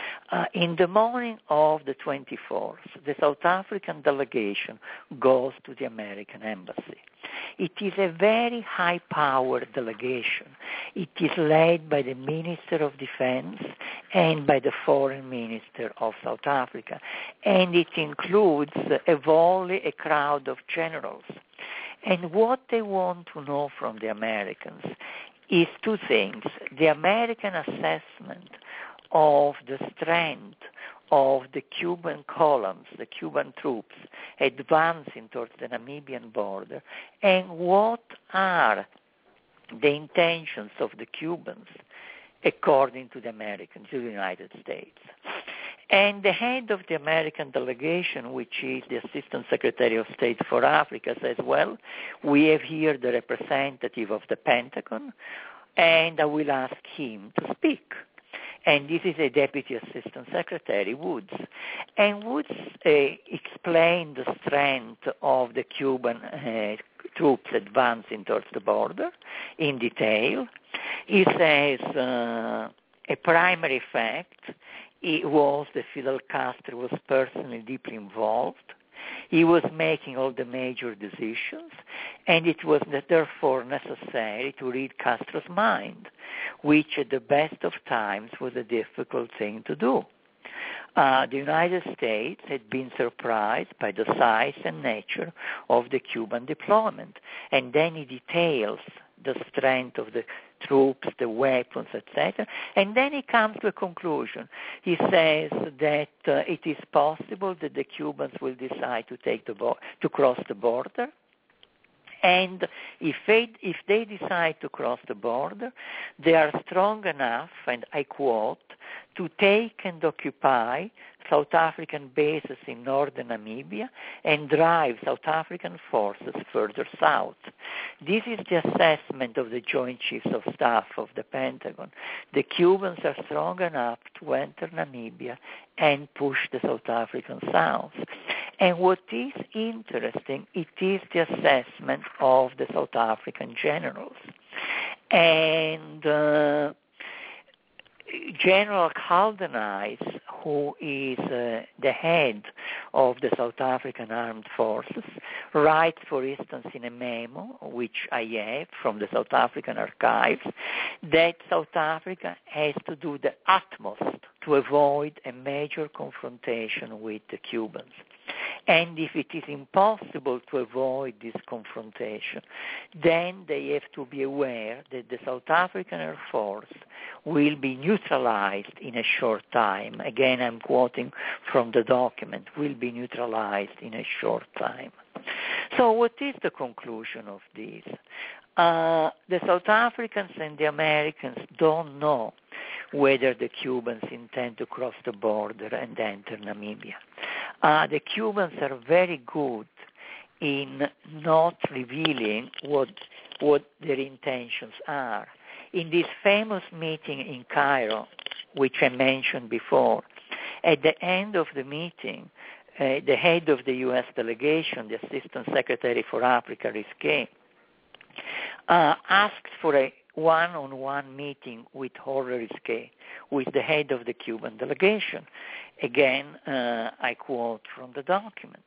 in the morning of the 24th, the South African delegation goes to the American embassy. It is a very high-powered delegation. It is led by the Minister of Defense and by the Foreign Minister of South Africa. And it includes a crowd of generals. And what they want to know from the Americans is two things. The American assessment of the strength of the Cuban columns, the Cuban troops advancing towards the Namibian border, and what are the intentions of the Cubans according to the Americans, to the United States. And the head of the American delegation, which is the Assistant Secretary of State for Africa, says, well, we have here the representative of the Pentagon, and I will ask him to speak. And this is a Deputy Assistant Secretary, Woods. And Woods explained the strength of the Cuban troops advancing towards the border in detail. He says a primary fact it was that Fidel Castro was personally deeply involved. He was making all the major decisions, and it was therefore necessary to read Castro's mind, which at the best of times was a difficult thing to do. The United States had been surprised by the size and nature of the Cuban deployment, and then he details the strength of the troops, the weapons, etc. And then he comes to a conclusion. He says that it is possible that the Cubans will decide to cross the border. And if they decide to cross the border, they are strong enough, and I quote, to take and occupy South African bases in northern Namibia and drive South African forces further south. This is the assessment of the Joint Chiefs of Staff of the Pentagon. The Cubans are strong enough to enter Namibia and push the South Africans south. And what is interesting, it is the assessment of the South African generals. And General Caldenhuys, who is the head of the South African Armed Forces, writes, for instance, in a memo, which I have from the South African archives, that South Africa has to do the utmost to avoid a major confrontation with the Cubans. And if it is impossible to avoid this confrontation, then they have to be aware that the South African Air Force will be neutralized in a short time. Again, I'm quoting from the document, will be neutralized in a short time. So what is the conclusion of this? The South Africans and the Americans don't know whether the Cubans intend to cross the border and enter Namibia. The Cubans are very good in not revealing what what their intentions are. In this famous meeting in Cairo, which I mentioned before, at the end of the meeting, the head of the U.S. delegation, the Assistant Secretary for Africa, Risquet, asked for a one-on-one meeting with Jorge Risquet, who is the head of the Cuban delegation. Again, I quote from the document.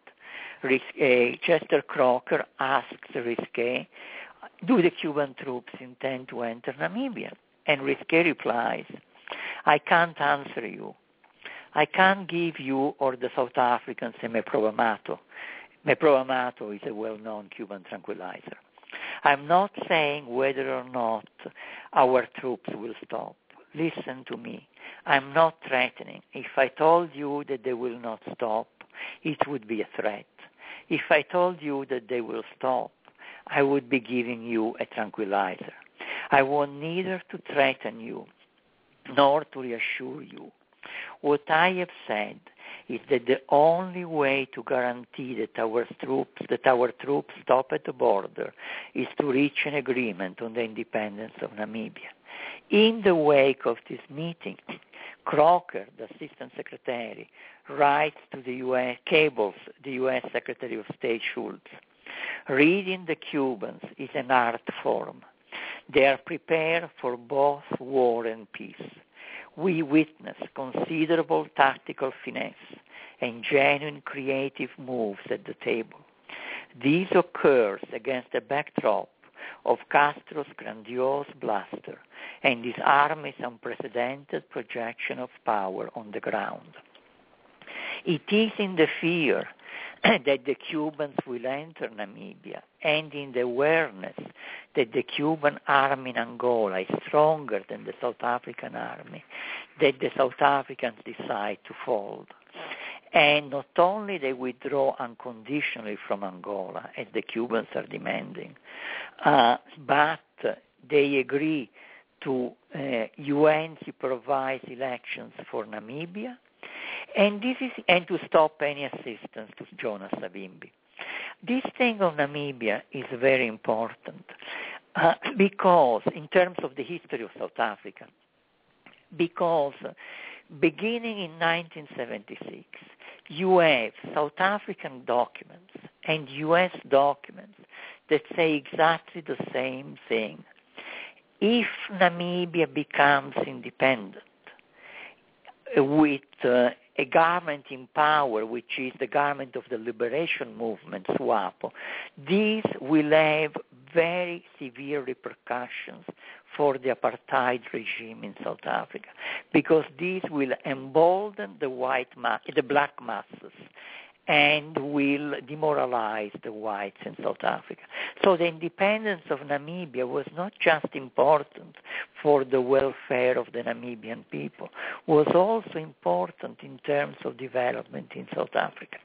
Chester Crocker asks Risquet, do the Cuban troops intend to enter Namibia? And Risquet replies, I can't answer you. I can't give you or the South Africans a meprobamato. Meprobamato is a well-known Cuban tranquilizer. I'm not saying whether or not our troops will stop. Listen to me. I'm not threatening. If I told you that they will not stop, it would be a threat. If I told you that they will stop, I would be giving you a tranquilizer. I want neither to threaten you nor to reassure you. What I have said is that the only way to guarantee that our troops stop at the border is to reach an agreement on the independence of Namibia. In the wake of this meeting, Crocker, the Assistant Secretary, writes to the U.S., cables the U.S. Secretary of State Schultz. Reading the Cubans is an art form. They are prepared for both war and peace. We witness considerable tactical finesse and genuine creative moves at the table. This occurs against the backdrop of Castro's grandiose bluster and his army's unprecedented projection of power on the ground. It is in the fear that the Cubans will enter Namibia and in the awareness that the Cuban army in Angola is stronger than the South African army that the South Africans decide to fold. And not only they withdraw unconditionally from Angola, as the Cubans are demanding, but they agree to UN-supervised elections for Namibia, and to stop any assistance to Jonas Savimbi. This thing of Namibia is very important because, in terms of the history of South Africa, because beginning in 1976, you have South African documents and U.S. documents that say exactly the same thing. If Namibia becomes independent with a government in power, which is the government of the liberation movement, SWAPO, this will have very severe repercussions for the apartheid regime in South Africa, because this will embolden the black masses and will demoralize the whites in South Africa. So the independence of Namibia was not just important for the welfare of the Namibian people, was also important in terms of development in South Africa.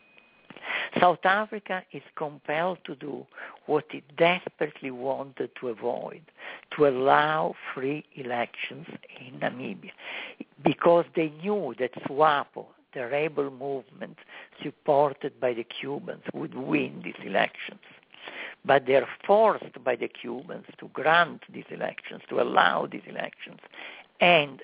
South Africa is compelled to do what it desperately wanted to avoid, to allow free elections in Namibia, because they knew that SWAPO, the rebel movement supported by the Cubans, would win these elections. But they are forced by the Cubans to grant these elections, to allow these elections, and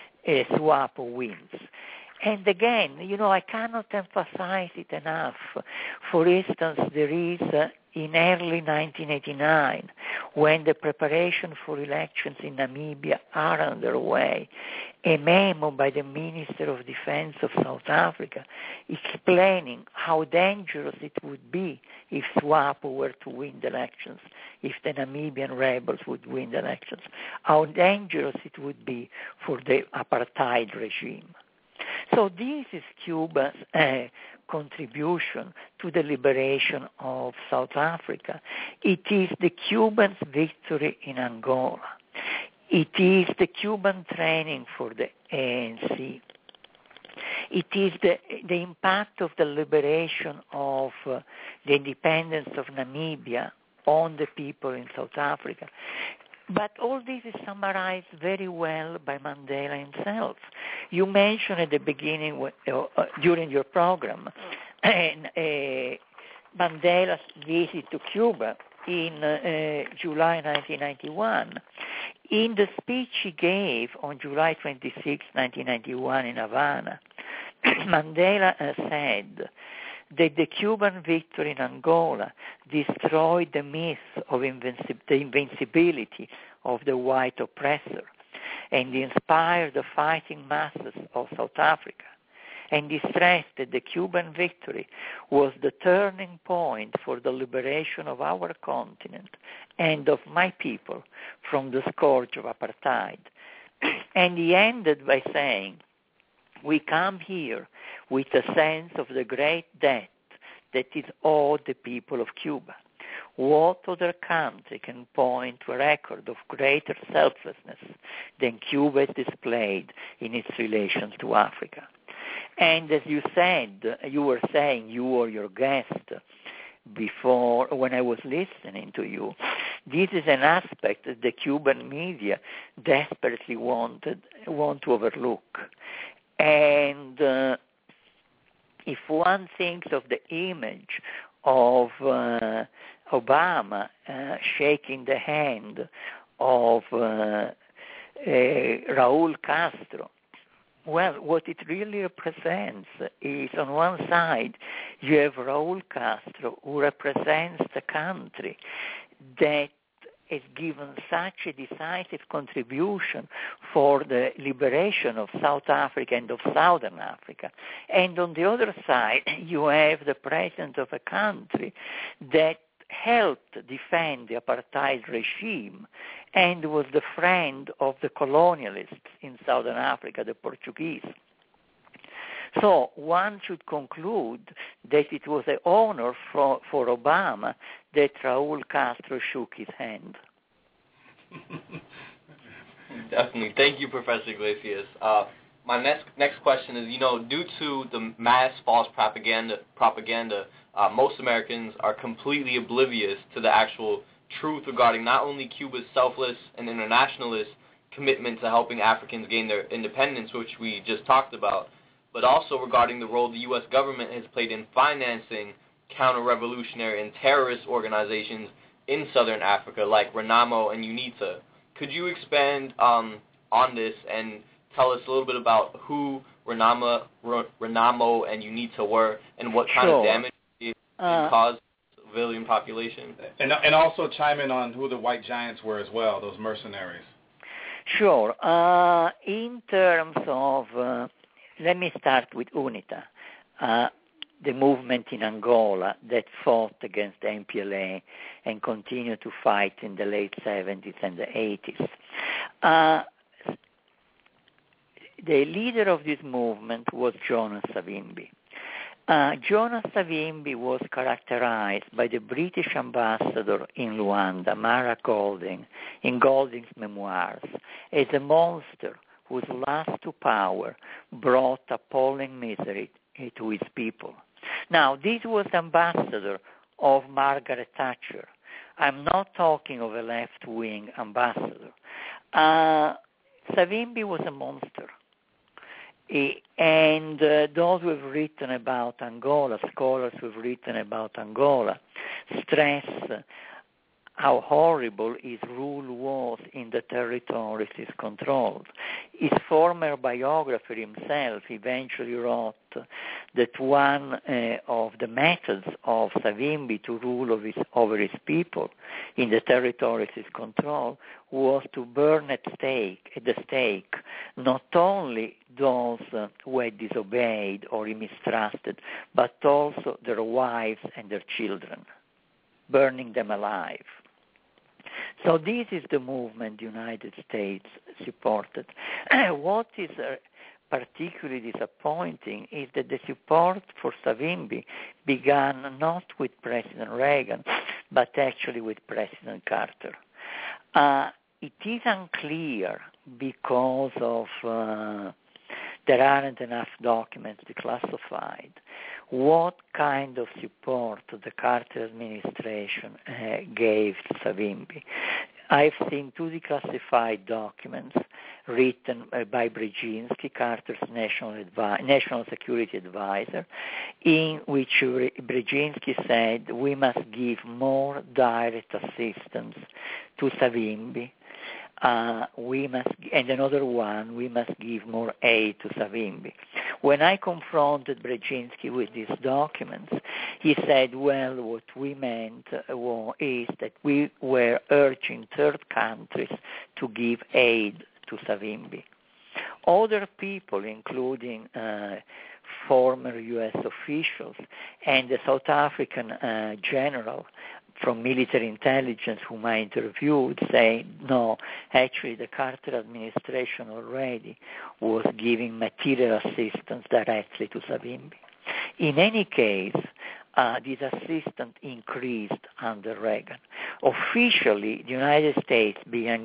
SWAPO wins. And again, I cannot emphasize it enough. For instance, there is, in early 1989, when the preparation for elections in Namibia are underway, a memo by the Minister of Defense of South Africa explaining how dangerous it would be if SWAPO were to win the elections, if the Namibian rebels would win the elections, how dangerous it would be for the apartheid regime. So this is Cuba's contribution to the liberation of South Africa. It is the Cubans' victory in Angola. It is the Cuban training for the ANC. It is the impact of the liberation of the independence of Namibia on the people in South Africa. But all this is summarized very well by Mandela himself. You mentioned at the beginning, during your program, Mandela's visit to Cuba in July 1991. In the speech he gave on July 26, 1991 in Havana, Mandela said that the Cuban victory in Angola destroyed the myth of the invincibility of the white oppressor and inspired the fighting masses of South Africa. And he stressed that the Cuban victory was the turning point for the liberation of our continent and of my people from the scourge of apartheid. And he ended by saying, we come here with a sense of the great debt that is owed the people of Cuba. What other country can point to a record of greater selflessness than Cuba has displayed in its relations to Africa? And as you said, you were saying, you or your guest, before, when I was listening to you, this is an aspect that the Cuban media desperately want to overlook. And if one thinks of the image of Obama shaking the hand of Raul Castro, well, what it really represents is, on one side, you have Raul Castro, who represents the country that has given such a decisive contribution for the liberation of South Africa and of Southern Africa. And on the other side, you have the president of a country that helped defend the apartheid regime and was the friend of the colonialists in Southern Africa, the Portuguese. So one should conclude that it was an honor for Obama that Raul Castro shook his hand. Definitely. Thank you, Professor Iglesias. My next question is, due to the mass false propaganda, most Americans are completely oblivious to the actual truth regarding not only Cuba's selfless and internationalist commitment to helping Africans gain their independence, which we just talked about, but also regarding the role the U.S. government has played in financing counter-revolutionary and terrorist organizations in Southern Africa, like Renamo and UNITA. Could you expand on this and tell us a little bit about who Renamo and UNITA were and what kind of damage it caused to the civilian population? And also chime in on who the white giants were as well, those mercenaries. Sure. In terms of, let me start with UNITA, the movement in Angola that fought against the MPLA and continued to fight in the late 70s and the 80s. The leader of this movement was Jonas Savimbi. Jonas Savimbi was characterized by the British ambassador in Luanda, Mara Golding, in Golding's memoirs, as a monster whose lust to power brought appalling misery to his people. Now, this was the ambassador of Margaret Thatcher. I'm not talking of a left-wing ambassador. Savimbi was a monster. And those who have written about Angola, scholars who have written about Angola, stress how horrible his rule was in the territories he controlled. His former biographer himself eventually wrote that one of the methods of Savimbi to rule over his people in the territories he controlled was to burn at the stake not only those who had disobeyed or he mistrusted, but also their wives and their children, burning them alive. So this is the movement the United States supported. What is particularly disappointing is that the support for Savimbi began not with President Reagan, but actually with President Carter. It is unclear because of there aren't enough documents declassified what kind of support the Carter administration gave to Savimbi. I've seen two declassified documents written by Brzezinski, Carter's national security advisor, in which Brzezinski said we must give more direct assistance to Savimbi. And another one, we must give more aid to Savimbi. When I confronted Brzezinski with these documents, he said, well, what we meant is that we were urging third countries to give aid to Savimbi. Other people, including former U.S. officials and the South African general from military intelligence whom I interviewed, say, no, actually the Carter administration already was giving material assistance directly to Savimbi. In any case, this assistance increased under Reagan. Officially, the United States began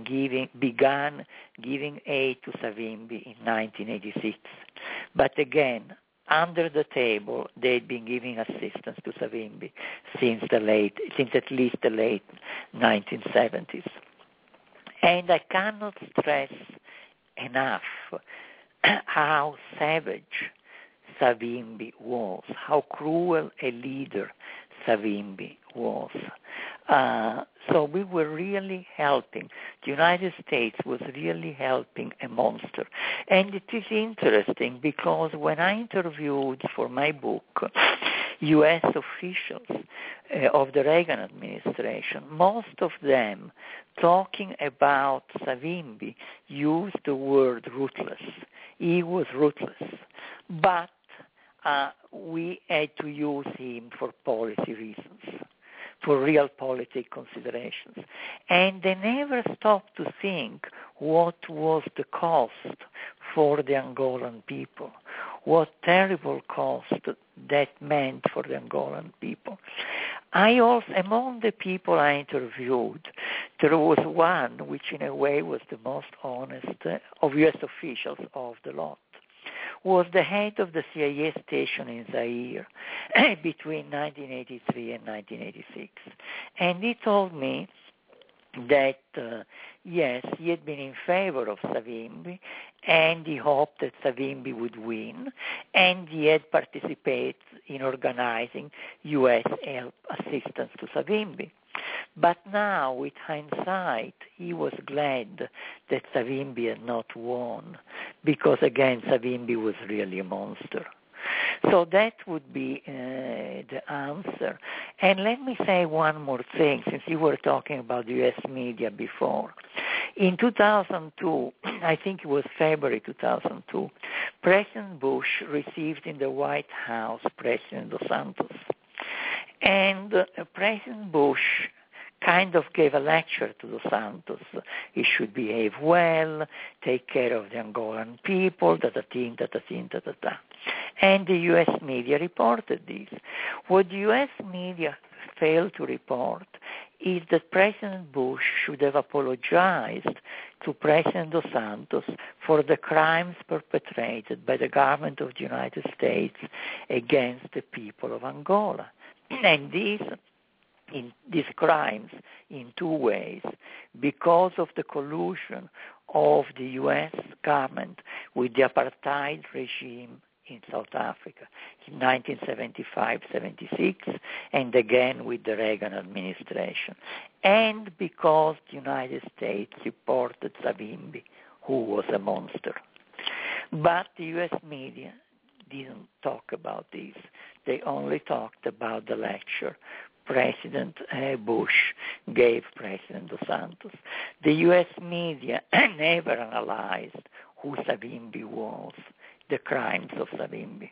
giving aid to Savimbi in 1986. But again, under the table, they'd been giving assistance to Savimbi since at least the late 1970s. And I cannot stress enough how savage Savimbi was, how cruel a leader Savimbi was. So we were really helping. The United States was really helping a monster. And it is interesting because when I interviewed for my book U.S. officials of the Reagan administration, most of them talking about Savimbi used the word ruthless. He was ruthless. But we had to use him for policy reasons, for real political considerations. And they never stopped to think what was the cost for the Angolan people, what terrible cost that meant for the Angolan people. I also, among the people I interviewed, there was one which in a way was the most honest of U.S. officials of the lot, was the head of the CIA station in Zaire between 1983 and 1986. And he told me that, yes, he had been in favor of Savimbi, and he hoped that Savimbi would win, and he had participated in organizing U.S. help assistance to Savimbi. But now, with hindsight, he was glad that Savimbi had not won, because again, Savimbi was really a monster. So that would be the answer. And let me say one more thing, since you were talking about the U.S. media before. In 2002, I think it was February 2002, President Bush received in the White House President Dos Santos. And President Bush kind of gave a lecture to Dos Santos. He should behave well, take care of the Angolan people, da-da-tin, da-da-tin, da-da-da. And the U.S. media reported this. What the U.S. media failed to report is that President Bush should have apologized to President Dos Santos for the crimes perpetrated by the government of the United States against the people of Angola. And these crimes in two ways, because of the collusion of the U.S. government with the apartheid regime in South Africa in 1975-76, and again with the Reagan administration, and because the United States supported Savimbi, who was a monster. But the U.S. media didn't talk about this. They only talked about the lecture President Bush gave President Dos Santos. The U.S. media never analyzed who Savimbi was, the crimes of Savimbi.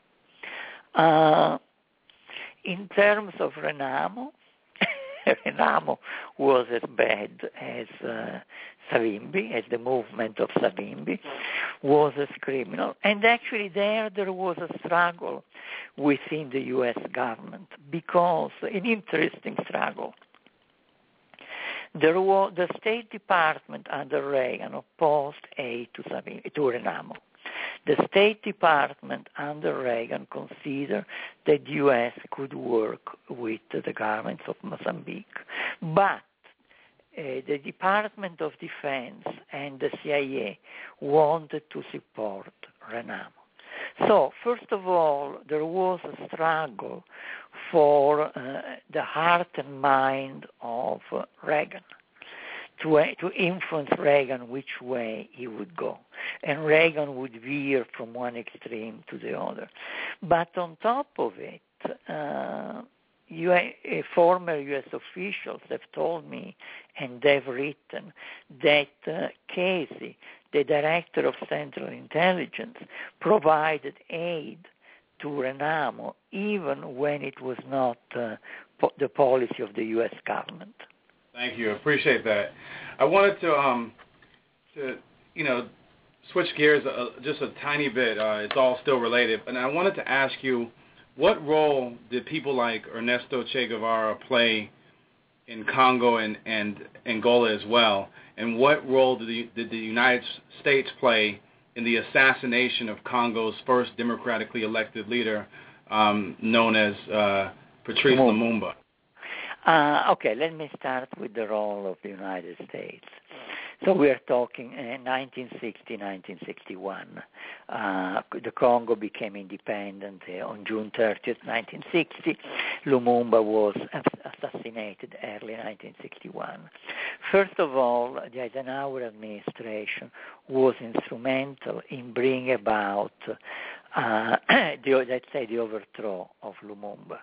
In terms of Renamo, Renamo was as bad as Savimbi, as the movement of Savimbi, was as criminal. And actually there was a struggle within the U.S. government, because an interesting struggle. There was the State Department under Reagan opposed aid to Renamo. The State Department under Reagan considered that the U.S. could work with the governments of Mozambique. But the Department of Defense and the CIA wanted to support Renamo. So, first of all, there was a struggle for the heart and mind of Reagan, to influence Reagan which way he would go. And Reagan would veer from one extreme to the other. But on top of it, former U.S. officials have told me, and they've written, that Casey, the director of Central Intelligence, provided aid to Renamo even when it was not the policy of the U.S. government. Thank you. I appreciate that. I wanted to switch gears just a tiny bit. It's all still related. And I wanted to ask you, what role did people like Ernesto Che Guevara play in Congo and Angola as well? And what role did the United States play in the assassination of Congo's first democratically elected leader, known as Patrice Lumumba? Okay, let me start with the role of the United States. So we are talking 1960, 1961. The Congo became independent on June 30th, 1960. Lumumba was assassinated early 1961. First of all, the Eisenhower administration was instrumental in bringing about, the overthrow of Lumumba,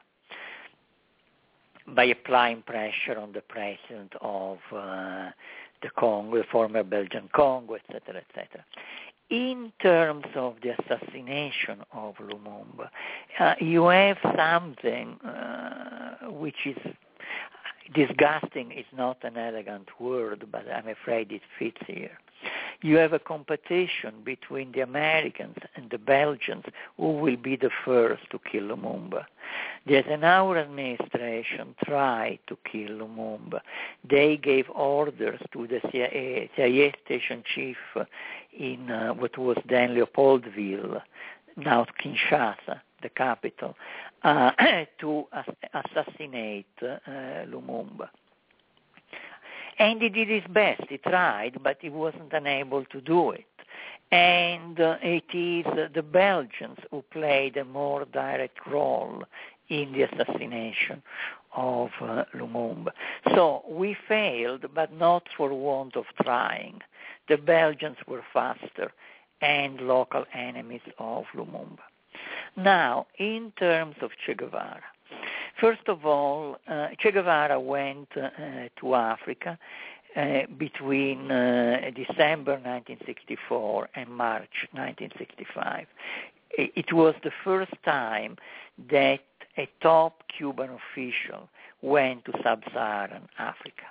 by applying pressure on the president of the Congo, the former Belgian Congo, etc., etc. In terms of the assassination of Lumumba, you have something which is disgusting. Is not an elegant word, but I'm afraid it fits here. You have a competition between the Americans and the Belgians who will be the first to kill Lumumba. The Eisenhower administration tried to kill Lumumba. They gave orders to the CIA station chief in what was then Leopoldville, now Kinshasa, the capital, to assassinate Lumumba. And he did his best. He tried, but he wasn't unable to do it. And it is the Belgians who played a more direct role in the assassination of Lumumba. So we failed, but not for want of trying. The Belgians were faster and local enemies of Lumumba. Now, in terms of Che Guevara, first of all, Che Guevara went to Africa between December 1964 and March 1965. It was the first time that a top Cuban official went to sub-Saharan Africa.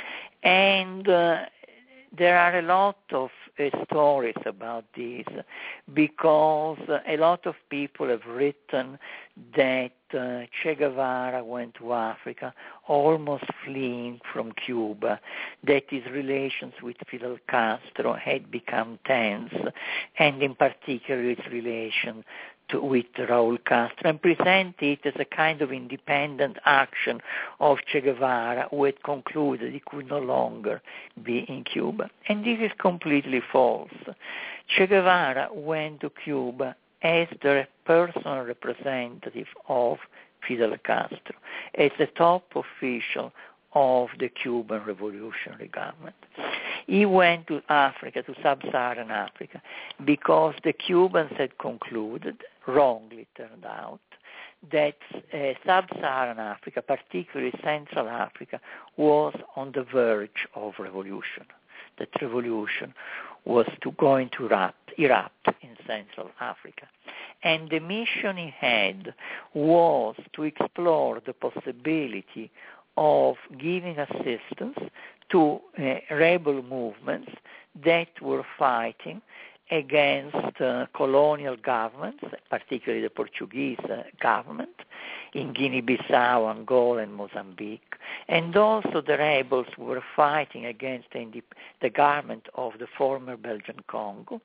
And there are a lot of stories about this, because a lot of people have written that Che Guevara went to Africa almost fleeing from Cuba, that his relations with Fidel Castro had become tense, and in particular his relation with Raul Castro, and present it as a kind of independent action of Che Guevara, who had concluded he could no longer be in Cuba. And this is completely false. Che Guevara went to Cuba as the personal representative of Fidel Castro, as the top official of the Cuban revolutionary government. He went to Africa, to sub-Saharan Africa, because the Cubans had concluded, wrongly turned out, that sub-Saharan Africa, particularly Central Africa, was on the verge of revolution. That revolution was going to erupt in Central Africa. And the mission he had was to explore the possibility of giving assistance to rebel movements that were fighting against colonial governments, particularly the Portuguese government, in Guinea-Bissau, Angola, and Mozambique. And also the rebels were fighting against the government of the former Belgian Congo,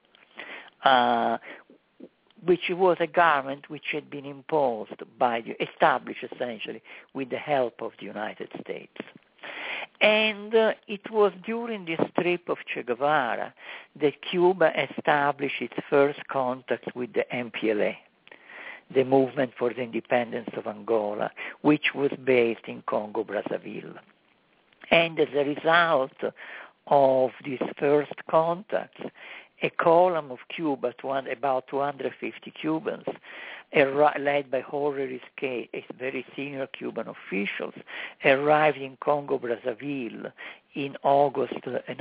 which was a government which had been established essentially with the help of the United States. And it was during this trip of Che Guevara that Cuba established its first contact with the MPLA, the Movement for the Independence of Angola, which was based in Congo-Brazzaville. And as a result of these first contacts, a column of Cuba, about 250 Cubans, led by Jorge Risquet, a very senior Cuban officials, arrived in Congo-Brazzaville in August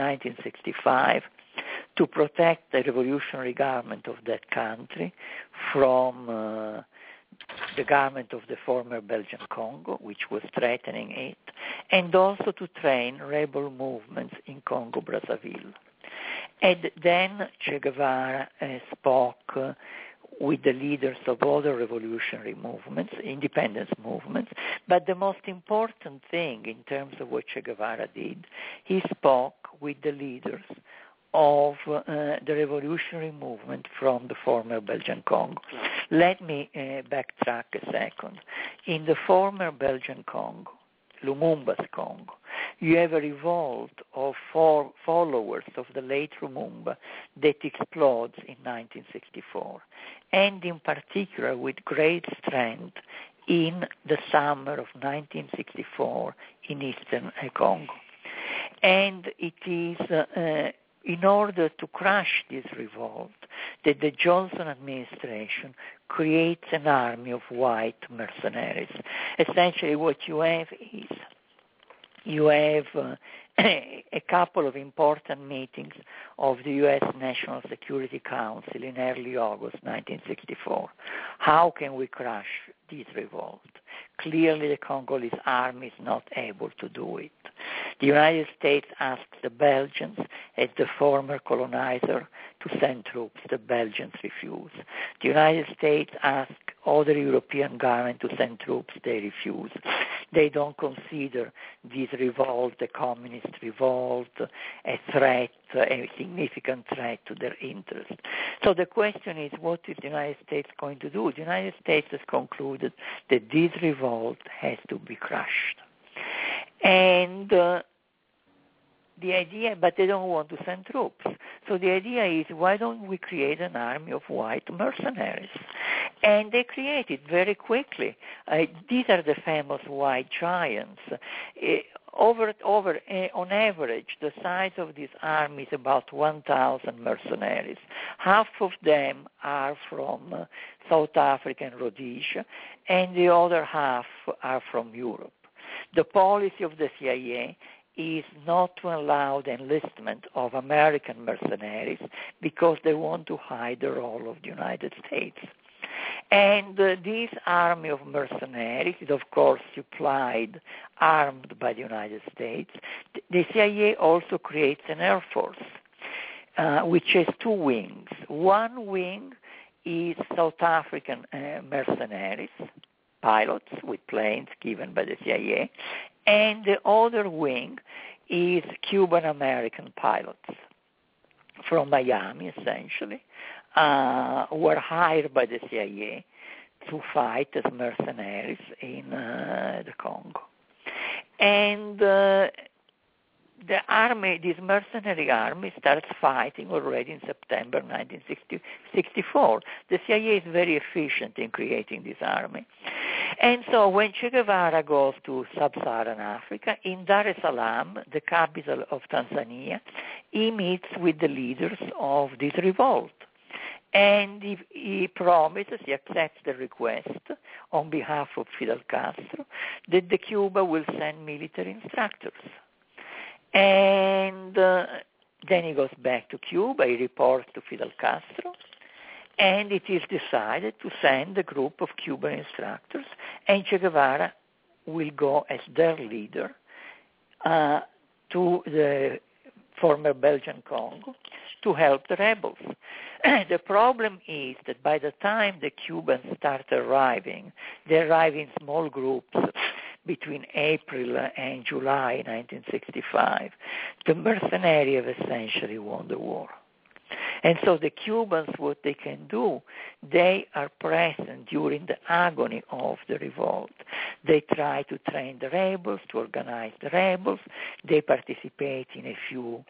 1965 to protect the revolutionary government of that country from the government of the former Belgian Congo, which was threatening it, and also to train rebel movements in Congo-Brazzaville. And then Che Guevara spoke with the leaders of other revolutionary movements, independence movements, but the most important thing in terms of what Che Guevara did, he spoke with the leaders of the revolutionary movement from the former Belgian Congo. Let me backtrack a second. In the former Belgian Congo, Lumumba's Congo, you have a revolt of followers of the late Lumumba that explodes in 1964, and in particular with great strength in the summer of 1964 in eastern Congo. And it is in order to crush this revolt that the Johnson administration creates an army of white mercenaries. Essentially what you have is you have a couple of important meetings of the U.S. National Security Council in early August 1964. How can we crush this revolt? Clearly the Congolese army is not able to do it. The United States asked the Belgians, as the former colonizer, to send troops. The Belgians refused. The United States asked other European governments to send troops. They refused. They don't consider this revolt, a communist revolt, a threat, a significant threat to their interests. So the question is, what is the United States going to do? The United States has concluded that this revolt has to be crushed. And the idea, but they don't want to send troops. So the idea is, why don't we create an army of white mercenaries? And they created very quickly. These are the famous white giants. On average, the size of this army is about 1,000 mercenaries. Half of them are from South Africa and Rhodesia, and the other half are from Europe. The policy of the CIA is not to allow the enlistment of American mercenaries because they want to hide the role of the United States. And this army of mercenaries is, of course, supplied, armed by the United States. The CIA also creates an air force, which has two wings. One wing is South African mercenaries, pilots with planes given by the CIA, and the other wing is Cuban-American pilots from Miami, essentially, who were hired by the CIA to fight as mercenaries in the Congo. And the army, this mercenary army, starts fighting already in September 1964. The CIA is very efficient in creating this army. And so when Che Guevara goes to sub-Saharan Africa, in Dar es Salaam, the capital of Tanzania, he meets with the leaders of this revolt. And he promises, he accepts the request on behalf of Fidel Castro that the Cuba will send military instructors. And then he goes back to Cuba, he reports to Fidel Castro, and it is decided to send a group of Cuban instructors, and Che Guevara will go as their leader to the former Belgian Congo to help the rebels. The problem is that by the time the Cubans start arriving, they arrive in small groups between April and July 1965. The mercenaries have essentially won the war. And so the Cubans, what they can do, they are present during the agony of the revolt. They try to train the rebels, to organize the rebels. They participate in a few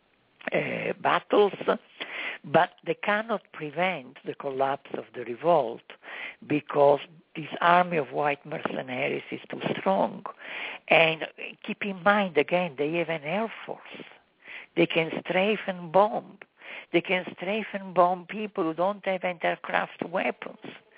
battles, but they cannot prevent the collapse of the revolt because this army of white mercenaries is too strong. And keep in mind, again, they have an air force. They can strafe and bomb. They can strafe and bomb people who don't have anti-aircraft weapons.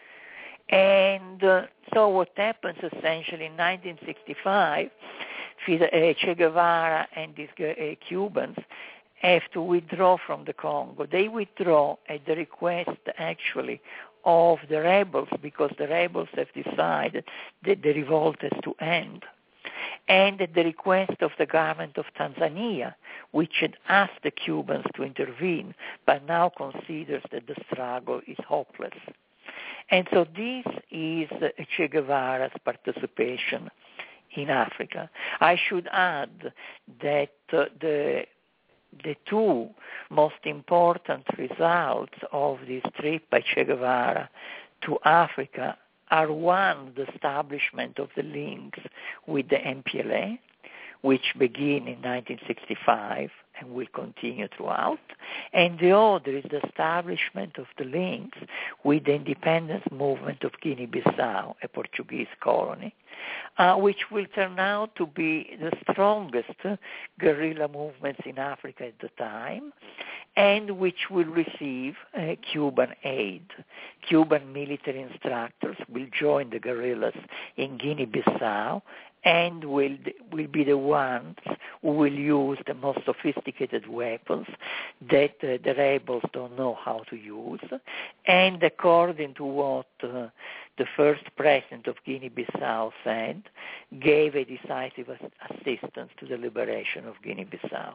And so what happens essentially in 1965, Che Guevara and these Cubans have to withdraw from the Congo. They withdraw at the request, actually, of the rebels, because the rebels have decided that the revolt has to end. And at the request of the government of Tanzania, which had asked the Cubans to intervene, but now considers that the struggle is hopeless. And so this is Che Guevara's participation in Africa. I should add that the two most important results of this trip by Che Guevara to Africa are, one, the establishment of the links with the MPLA, which begin in 1965 and will continue throughout, and the other is the establishment of the links with the independence movement of Guinea-Bissau, a Portuguese colony, which will turn out to be the strongest guerrilla movements in Africa at the time, and which will receive Cuban aid. Cuban military instructors will join the guerrillas in Guinea-Bissau and will be the ones who will use the most sophisticated weapons that the rebels don't know how to use. And according to what the first president of Guinea-Bissau said, gave a decisive assistance to the liberation of Guinea-Bissau.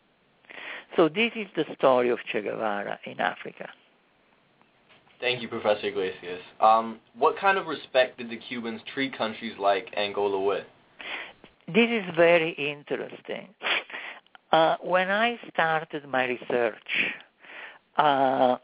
So this is the story of Che Guevara in Africa. Thank you, Professor Iglesias. What kind of respect did the Cubans treat countries like Angola with? This is very interesting. When I started my research, I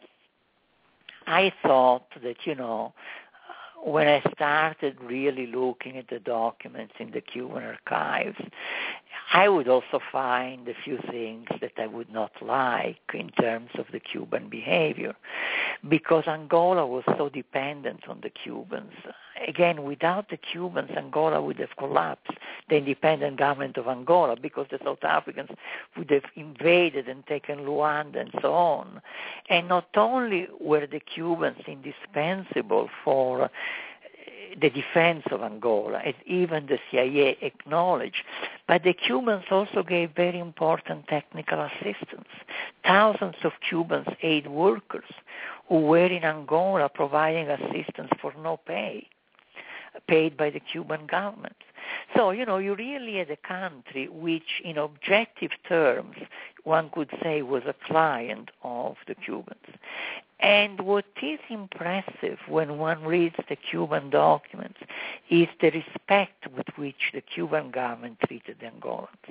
thought that, when I started really looking at the documents in the Cuban archives, I would also find a few things that I would not like in terms of the Cuban behavior, because Angola was so dependent on the Cubans. Again, without the Cubans, Angola would have collapsed, the independent government of Angola, because the South Africans would have invaded and taken Luanda and so on. And not only were the Cubans indispensable for the defense of Angola, as even the CIA acknowledged, but the Cubans also gave very important technical assistance. Thousands of Cubans aid workers who were in Angola providing assistance for no pay, paid by the Cuban government. So, you really had a country which, in objective terms, one could say was a client of the Cubans. And what is impressive when one reads the Cuban documents is the respect with which the Cuban government treated the Angolans.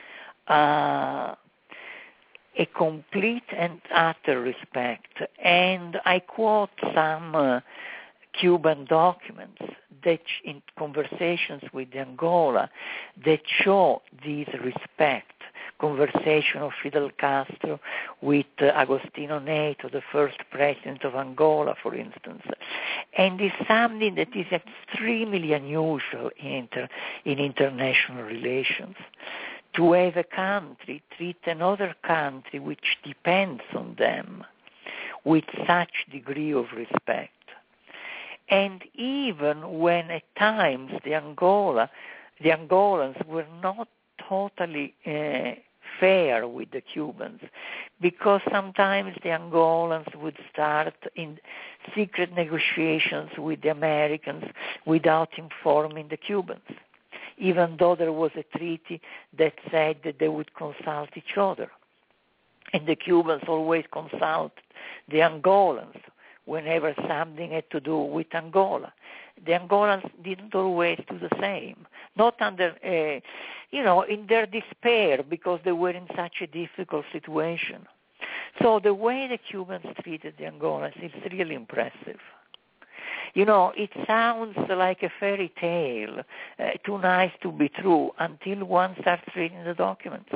A complete and utter respect. And I quote some Cuban documents that in conversations with Angola that show this respect. Conversation of Fidel Castro with Agostinho Neto, the first president of Angola, for instance. And it's something that is extremely unusual in international relations. To have a country treat another country which depends on them with such degree of respect. And even when at times the Angolans were not totally fair with the Cubans, because sometimes the Angolans would start in secret negotiations with the Americans without informing the Cubans, even though there was a treaty that said that they would consult each other. And the Cubans always consulted the Angolans whenever something had to do with Angola. The Angolans didn't always do the same, not under, in their despair, because they were in such a difficult situation. So the way the Cubans treated the Angolans is really impressive. You know, it sounds like a fairy tale, too nice to be true, until one starts reading the documents.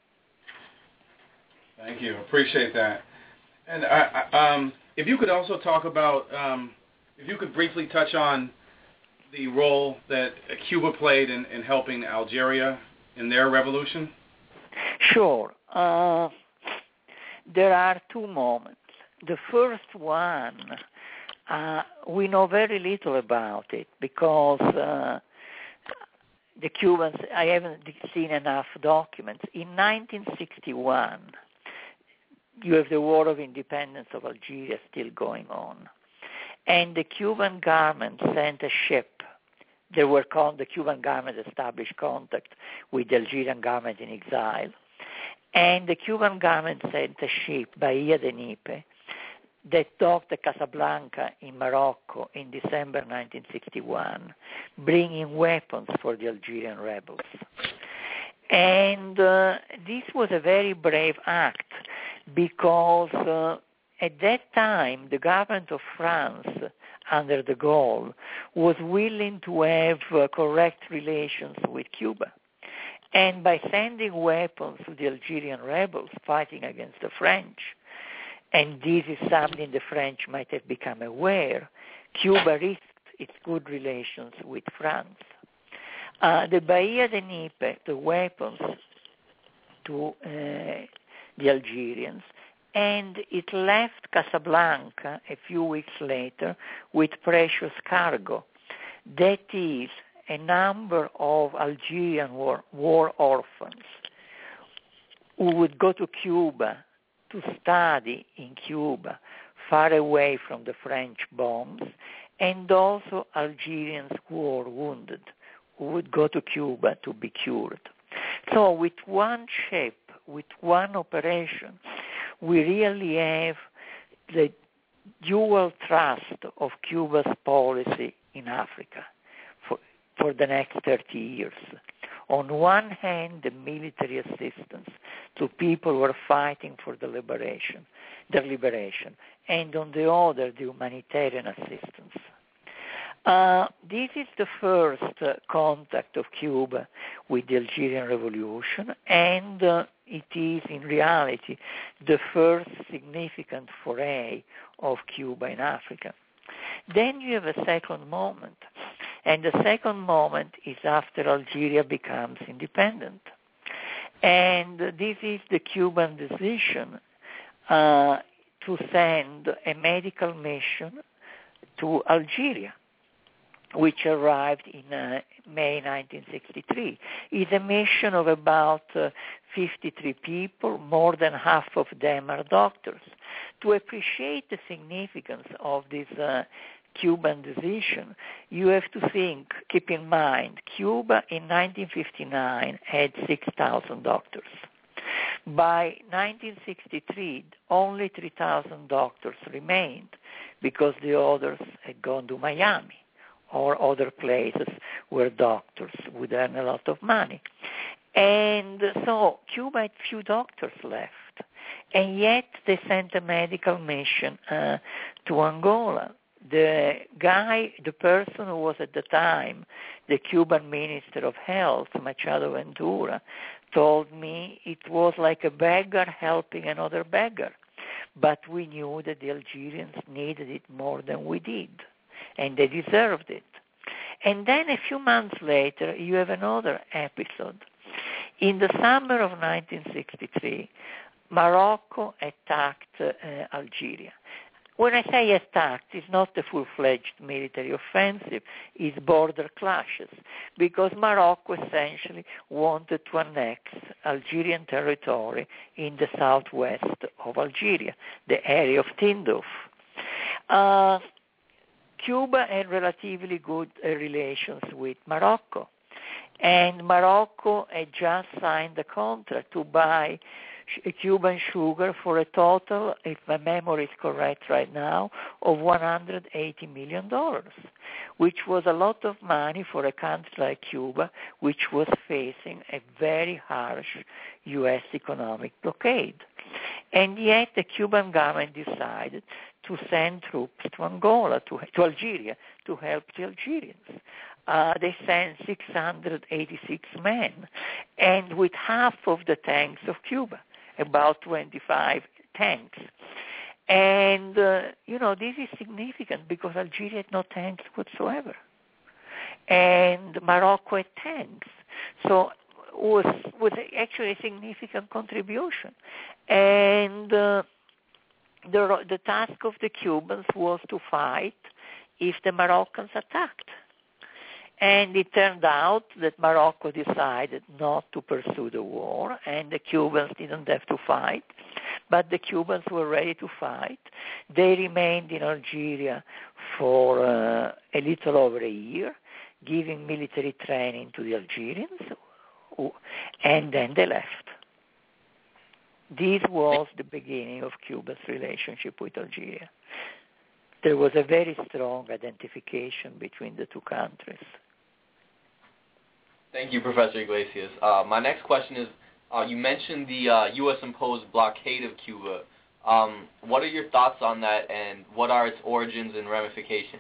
Thank you. Appreciate that. And if you could also talk about, if you could briefly touch on the role that Cuba played in helping Algeria in their revolution? Sure. There are two moments. The first one, we know very little about it because the Cubans, I haven't seen enough documents. In 1961, you have the War of Independence of Algeria still going on. And the Cuban government sent a ship. The Cuban government established contact with the Algerian government in exile. And the Cuban government sent a ship, Bahia de Nipe, that docked at Casablanca in Morocco in December 1961, bringing weapons for the Algerian rebels. And this was a very brave act because at that time the government of France, under de Gaulle, was willing to have correct relations with Cuba. And by sending weapons to the Algerian rebels fighting against the French, and this is something the French might have become aware, Cuba risked its good relations with France. The Bahia de Nipe, the weapons to the Algerians, and it left Casablanca a few weeks later with precious cargo. That is, a number of Algerian war orphans who would go to Cuba to study in Cuba, far away from the French bombs, and also Algerians who were wounded, who would go to Cuba to be cured. So with one ship, with one operation, we really have the dual thrust of Cuba's policy in Africa for the next 30 years. On one hand, the military assistance to people who are fighting for their liberation, and on the other, the humanitarian assistance. This is the first contact of Cuba with the Algerian Revolution, and it is in reality the first significant foray of Cuba in Africa. Then you have a second moment, and the second moment is after Algeria becomes independent. And this is the Cuban decision to send a medical mission to Algeria, which arrived in May 1963. It's a mission of about 53 people, more than half of them are doctors. To appreciate the significance of this Cuban decision, you have to keep in mind, Cuba in 1959 had 6,000 doctors. By 1963, only 3,000 doctors remained because the others had gone to Miami or other places where doctors would earn a lot of money. And so Cuba had few doctors left. And yet they sent a medical mission to Angola. The person who was at the time the Cuban Minister of Health, Machado Ventura, told me it was like a beggar helping another beggar. But we knew that the Algerians needed it more than we did, and they deserved it. And then a few months later, you have another episode. In the summer of 1963, Morocco attacked Algeria. When I say attacked, it's not a full-fledged military offensive, it's border clashes, because Morocco essentially wanted to annex Algerian territory in the southwest of Algeria, the area of Tindouf. Cuba had relatively good relations with Morocco, and Morocco had just signed a contract to buy Cuban sugar for a total, if my memory is correct right now, of $180 million, which was a lot of money for a country like Cuba, which was facing a very harsh U.S. economic blockade. And yet the Cuban government decided to send troops to Angola, to Algeria, to help the Algerians. They sent 686 men, and with half of the tanks of Cuba, about 25 tanks. And, this is significant because Algeria had no tanks whatsoever. And Morocco had tanks. So was actually a significant contribution. And the task of the Cubans was to fight if the Moroccans attacked. And it turned out that Morocco decided not to pursue the war, and the Cubans didn't have to fight, but the Cubans were ready to fight. They remained in Algeria for a little over a year, giving military training to the Algerians, and then they left. This was the beginning of Cuba's relationship with Algeria. There was a very strong identification between the two countries. Thank you, Professor Iglesias. My next question is, you mentioned the U.S.-imposed blockade of Cuba. What are your thoughts on that, and what are its origins and ramifications?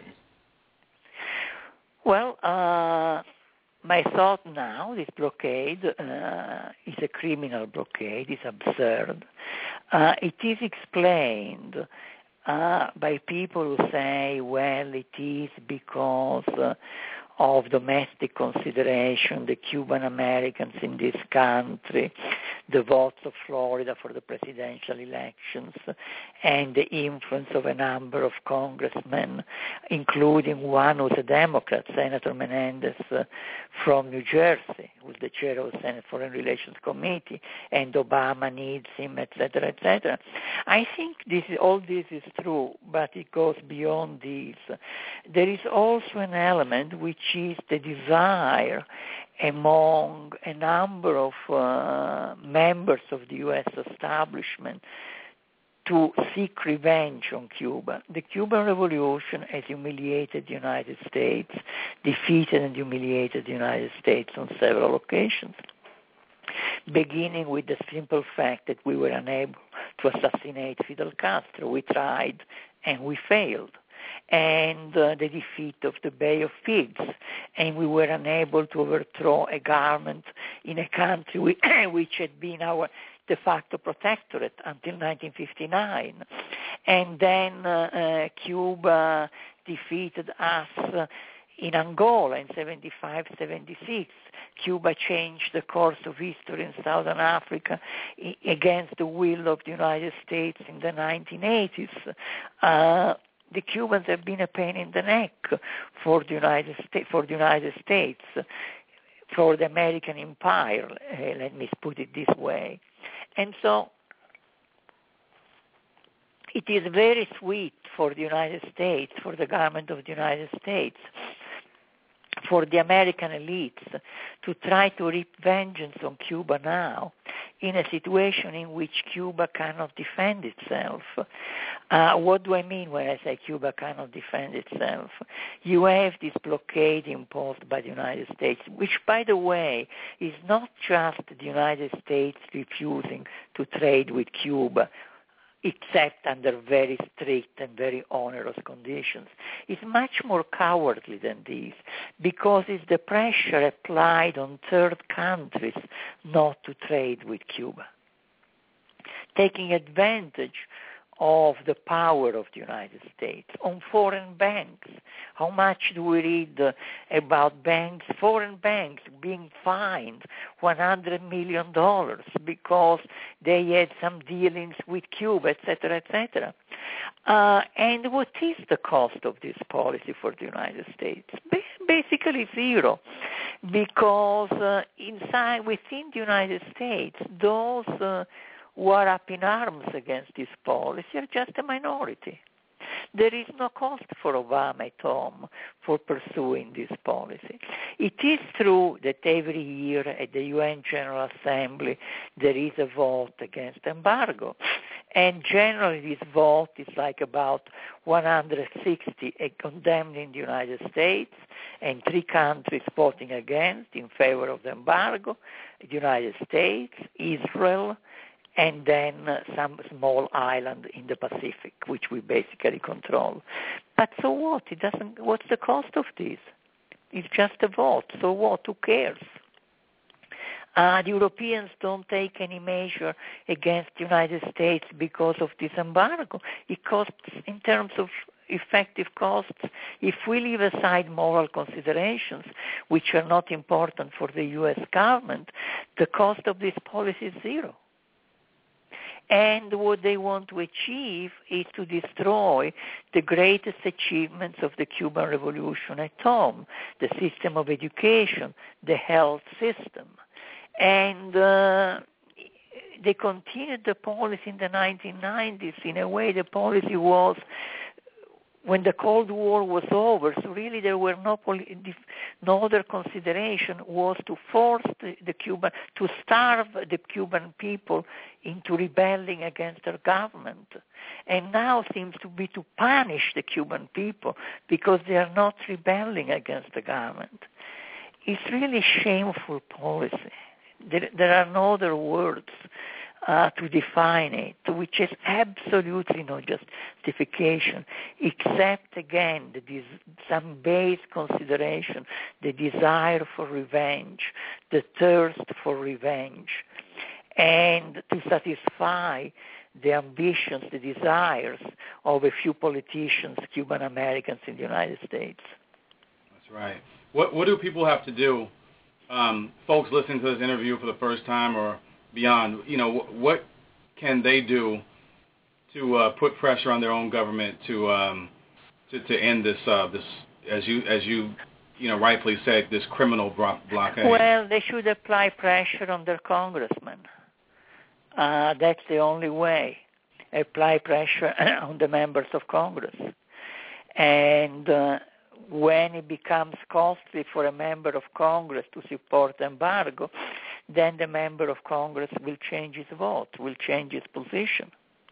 Well, my thought now, this blockade is a criminal blockade, it's absurd. It is explained by people who say, well, it is because of domestic consideration, the Cuban Americans in this country, the votes of Florida for the presidential elections, and the influence of a number of congressmen, including one who's a Democrat, Senator Menendez from New Jersey, who's the chair of the Senate Foreign Relations Committee, and Obama needs him, etc., etc. I think all this is true, but it goes beyond this. There is also an element which is the desire among a number of members of the U.S. establishment to seek revenge on Cuba. The Cuban Revolution has humiliated the United States, defeated and humiliated the United States on several occasions, beginning with the simple fact that we were unable to assassinate Fidel Castro. We tried and we failed. And the defeat of the Bay of Pigs, and we were unable to overthrow a government in a country which had been our de facto protectorate until 1959. And then Cuba defeated us in Angola in 75-76. Cuba changed the course of history in Southern Africa against the will of the United States in the 1980s. The Cubans have been a pain in the neck for the United States, for the American empire, let me put it this way. And so it is very sweet for the United States, for the government of the United States, for the American elites to try to reap vengeance on Cuba now in a situation in which Cuba cannot defend itself. What do I mean when I say Cuba cannot defend itself? You have this blockade imposed by the United States, which, by the way, is not just the United States refusing to trade with Cuba, except under very strict and very onerous conditions. It's much more cowardly than this, because it's the pressure applied on third countries not to trade with Cuba, taking advantage of the power of the United States on foreign banks. How much do we read about banks, foreign banks being fined $100 million because they had some dealings with Cuba, etc., etc. And what is the cost of this policy for the United States? Basically zero, because within the United States, those who are up in arms against this policy are just a minority. There is no cost for Obama at home for pursuing this policy. It is true that every year at the UN General Assembly there is a vote against embargo. And generally this vote is like about 160 condemned in the United States and 3 countries voting against in favor of the embargo: the United States, Israel, and then some small island in the Pacific, which we basically control. But so what? What's the cost of this? It's just a vote. So what? Who cares? The Europeans don't take any measure against the United States because of this embargo. It costs, in terms of effective costs, if we leave aside moral considerations, which are not important for the U.S. government, the cost of this policy is zero. And what they want to achieve is to destroy the greatest achievements of the Cuban Revolution at home, the system of education, the health system. And they continued the policy in the 1990s. In a way, the policy was, when the Cold War was over, so really there were no other consideration was to force to starve the Cuban people into rebelling against their government. And now seems to be to punish the Cuban people because they are not rebelling against the government. It's really shameful policy. There are no other words to define it, which is absolutely no justification, except, again, some base consideration, the desire for revenge, the thirst for revenge, and to satisfy the ambitions, the desires of a few politicians, Cuban Americans in the United States. That's right. What do people have to do, folks listening to this interview for the first time or beyond, what can they do to put pressure on their own government to end this as you rightfully said, this criminal blockade? Well, they should apply pressure on their congressmen. That's the only way. Apply pressure on the members of Congress. And when it becomes costly for a member of Congress to support embargo, then the member of Congress will change his vote, will change his position.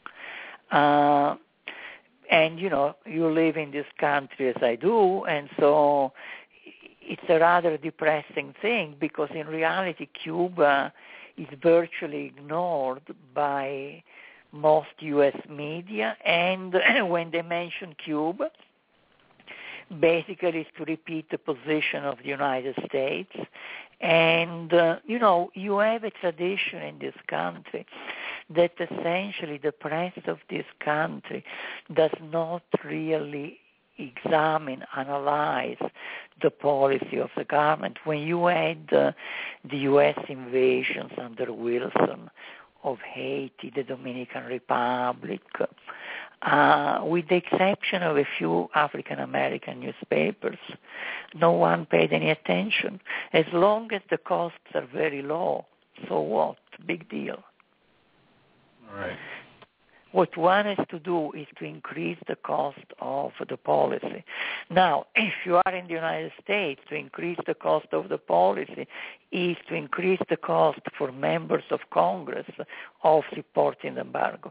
And, you live in this country as I do, and so it's a rather depressing thing because in reality Cuba is virtually ignored by most U.S. media, and when they mention Cuba, basically it's to repeat the position of the United States. And, you have a tradition in this country that essentially the press of this country does not really examine, analyze the policy of the government. When you had the U.S. invasions under Wilson of Haiti, the Dominican Republic, with the exception of a few African-American newspapers, no one paid any attention. As long as the costs are very low, so what? Big deal. All right. What one has to do is to increase the cost of the policy. Now, if you are in the United States, to increase the cost of the policy is to increase the cost for members of Congress of supporting the embargo.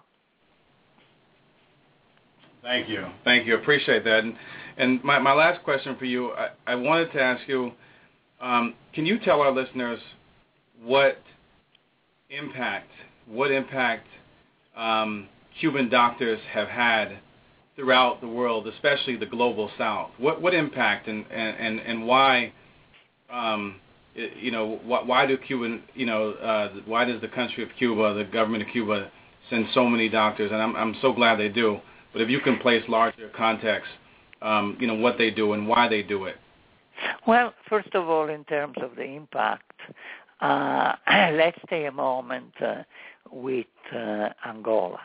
Thank you. Appreciate that. And my last question for you, I wanted to ask you, can you tell our listeners what impact Cuban doctors have had throughout the world, especially the global South? What impact and why? Why do Cuban? Why does the country of Cuba, the government of Cuba, send so many doctors? And I'm so glad they do. But if you can place larger context, what they do and why they do it. Well, first of all, in terms of the impact, let's stay a moment with Angola.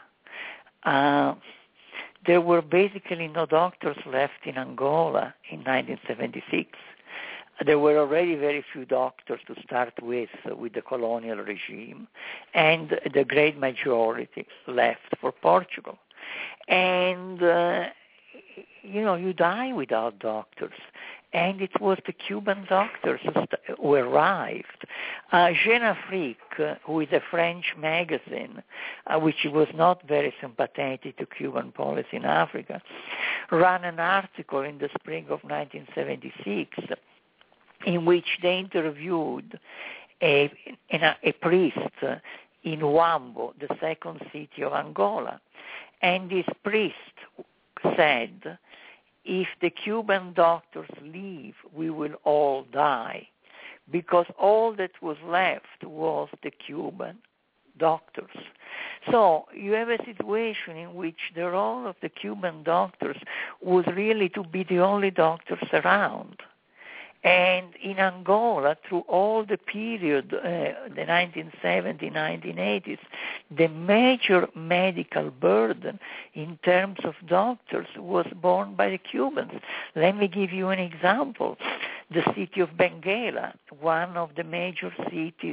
There were basically no doctors left in Angola in 1976. There were already very few doctors to start with the colonial regime, and the great majority left for Portugal. And, you die without doctors. And it was the Cuban doctors who arrived. Jeune Afrique, who is a French magazine, which was not very sympathetic to Cuban policy in Africa, ran an article in the spring of 1976 in which they interviewed a priest in Huambo, the second city of Angola. And this priest said, if the Cuban doctors leave, we will all die, because all that was left was the Cuban doctors. So you have a situation in which the role of the Cuban doctors was really to be the only doctors around. And in Angola, through all the period, the 1970s, 1980s, the major medical burden in terms of doctors was borne by the Cubans. Let me give you an example. The city of Benguela, one of the major cities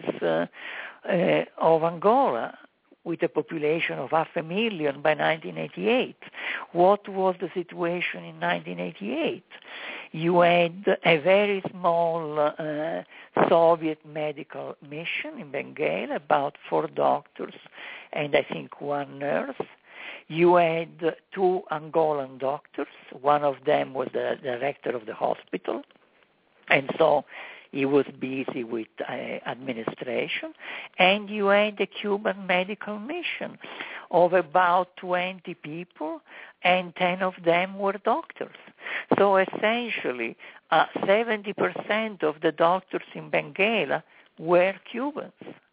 of Angola, with a population of 500,000 by 1988. What was the situation in 1988? You had a very small Soviet medical mission in Benguela, about 4 doctors and I think 1 nurse. You had 2 Angolan doctors. One of them was the director of the hospital. And so he was busy with administration, and you had a Cuban medical mission of about 20 people, and 10 of them were doctors. So essentially, 70% of the doctors in Benguela were Cubans.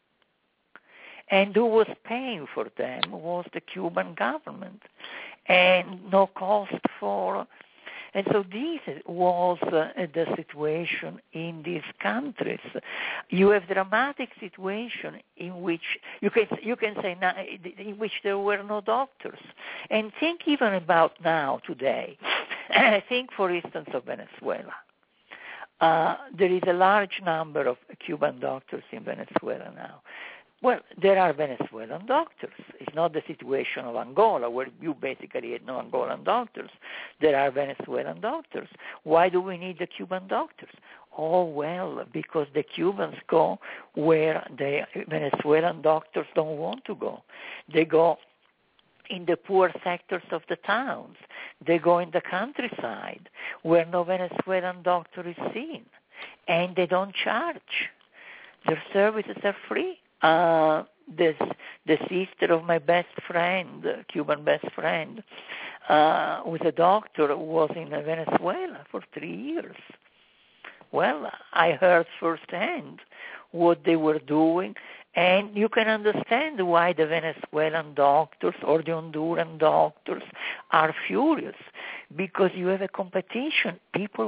And who was paying for them was the Cuban government, and no cost for. And so this was the situation in these countries. You have dramatic situation in which you can say now, in which there were no doctors. And think even about now, today. Think, for instance, of Venezuela. There is a large number of Cuban doctors in Venezuela now. Well, there are Venezuelan doctors. It's not the situation of Angola, where you basically had no Angolan doctors. There are Venezuelan doctors. Why do we need the Cuban doctors? Oh, well, because the Cubans go where the Venezuelan doctors don't want to go. They go in the poor sectors of the towns. They go in the countryside where no Venezuelan doctor is seen. And they don't charge. Their services are free. The sister of my best friend, Cuban best friend, who's a doctor, was in Venezuela for 3 years. Well, I heard firsthand what they were doing, and you can understand why the Venezuelan doctors or the Honduran doctors are furious, because you have a competition. People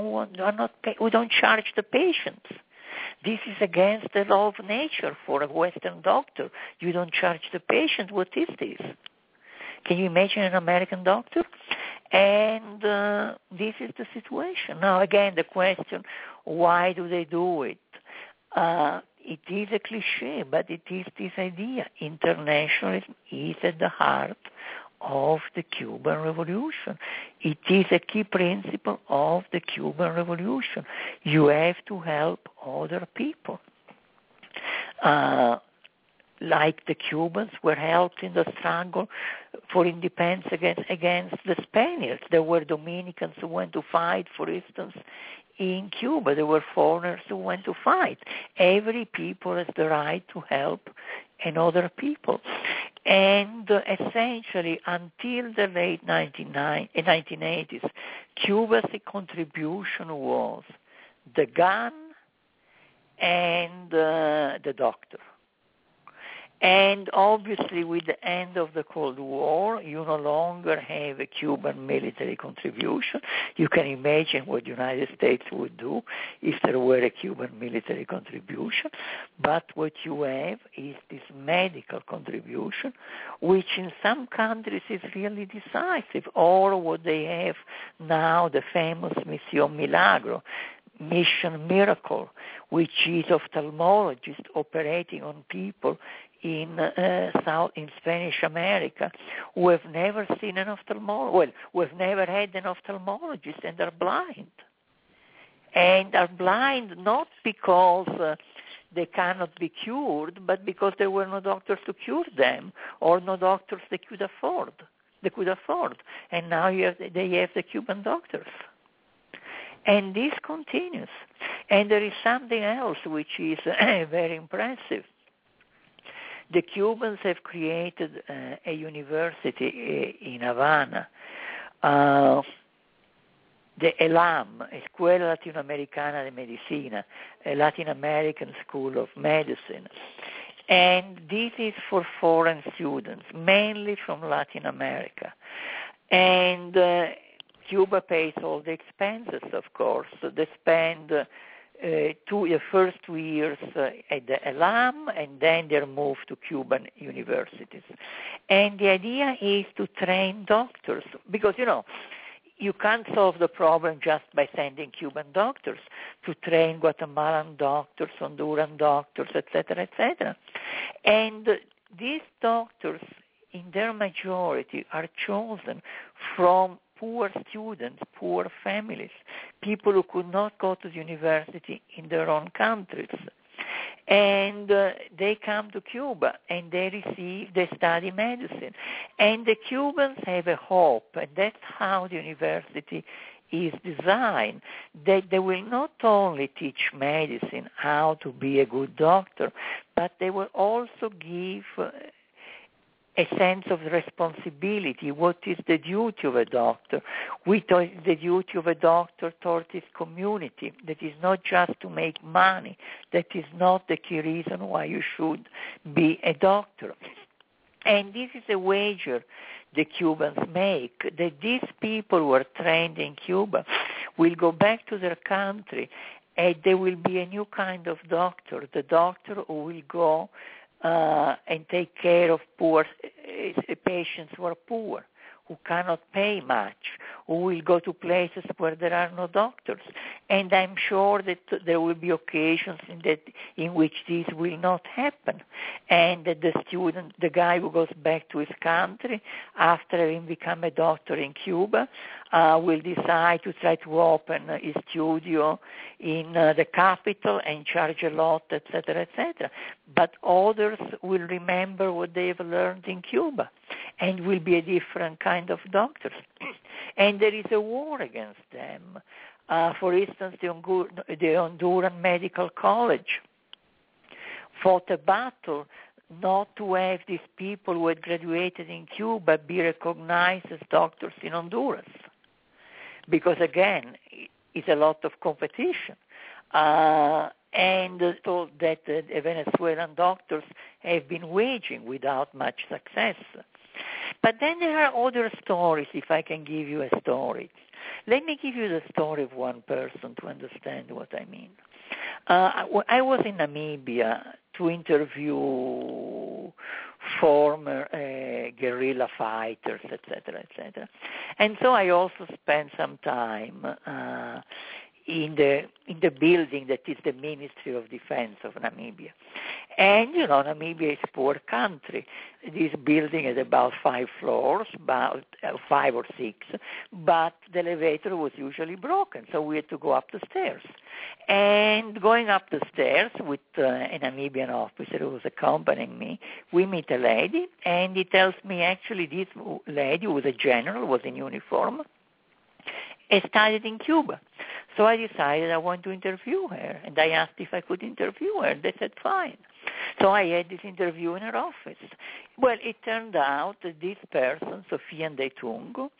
who don't charge the patients. This is against the law of nature for a Western doctor. You don't charge the patient. What is this? Can you imagine an American doctor? And this is the situation. Now, again, the question, why do they do it? It is a cliche, but it is this idea. Internationalism is at the heart of the Cuban Revolution. It is a key principle of the Cuban Revolution. You have to help other people. Like the Cubans were helped in the struggle for independence against the Spaniards. There were Dominicans who went to fight, for instance, in Cuba. There were foreigners who went to fight. Every people has the right to help another people. And essentially, until the late 1980s, Cuba's contribution was the gun and the doctor. And obviously, with the end of the Cold War, you no longer have a Cuban military contribution. You can imagine what the United States would do if there were a Cuban military contribution. But what you have is this medical contribution, which in some countries is really decisive. Or what they have now, the famous Mission Milagro, Mission Miracle, which is ophthalmologists operating on people in Spanish America who have never seen an ophthalmologist, who have never had an ophthalmologist, and are blind. And are blind not because they cannot be cured, but because there were no doctors to cure them, or no doctors they could afford. And now they have the Cuban doctors. And this continues. And there is something else which is very impressive. The Cubans have created a university in Havana, the ELAM, Escuela Latinoamericana de Medicina, a Latin American school of medicine. And this is for foreign students, mainly from Latin America. And Cuba pays all the expenses, of course. They spend the first 2 years at the ELAM, and then they're moved to Cuban universities. And the idea is to train doctors, because, you can't solve the problem just by sending Cuban doctors, to train Guatemalan doctors, Honduran doctors, etc., etc. And these doctors, in their majority, are chosen from poor students, poor families, people who could not go to university in their own countries. And they come to Cuba and they study medicine. And the Cubans have a hope, and that's how the university is designed, that they will not only teach medicine, how to be a good doctor, but they will also give a sense of responsibility. What is the duty of a doctor? The duty of a doctor towards his community. That is not just to make money. That is not the key reason why you should be a doctor. And this is a wager the Cubans make, that these people who are trained in Cuba will go back to their country and there will be a new kind of doctor, the doctor who will go and take care of poor patients who are poor, who cannot pay much, who will go to places where there are no doctors. And I'm sure that there will be occasions in which this will not happen. And that the guy who goes back to his country after having become a doctor in Cuba, will decide to try to open his studio in the capital and charge a lot, etc., etc. But others will remember what they have learned in Cuba and will be a different kind of doctors. And there is a war against them. For instance, the Honduran Medical College fought a battle not to have these people who had graduated in Cuba be recognized as doctors in Honduras. Because, again, it's a lot of competition. And so that the Venezuelan doctors have been waging without much success. But then there are other stories, if I can give you a story. Let me give you the story of one person to understand what I mean. I was in Namibia to interview former guerrilla fighters, etc., etc. And so I also spent some time in the building that is the Ministry of Defense of Namibia. And, Namibia is a poor country. This building has about 5 floors, about 5 or 6, but the elevator was usually broken, so we had to go up the stairs. And going up the stairs with a Namibian officer who was accompanying me, we meet a lady, and he tells me actually this lady, who was a general, was in uniform, and studied in Cuba. So I decided I want to interview her, and I asked if I could interview her. They said, fine. So I had this interview in her office. Well, it turned out that this person, Sofia Ndeitungo,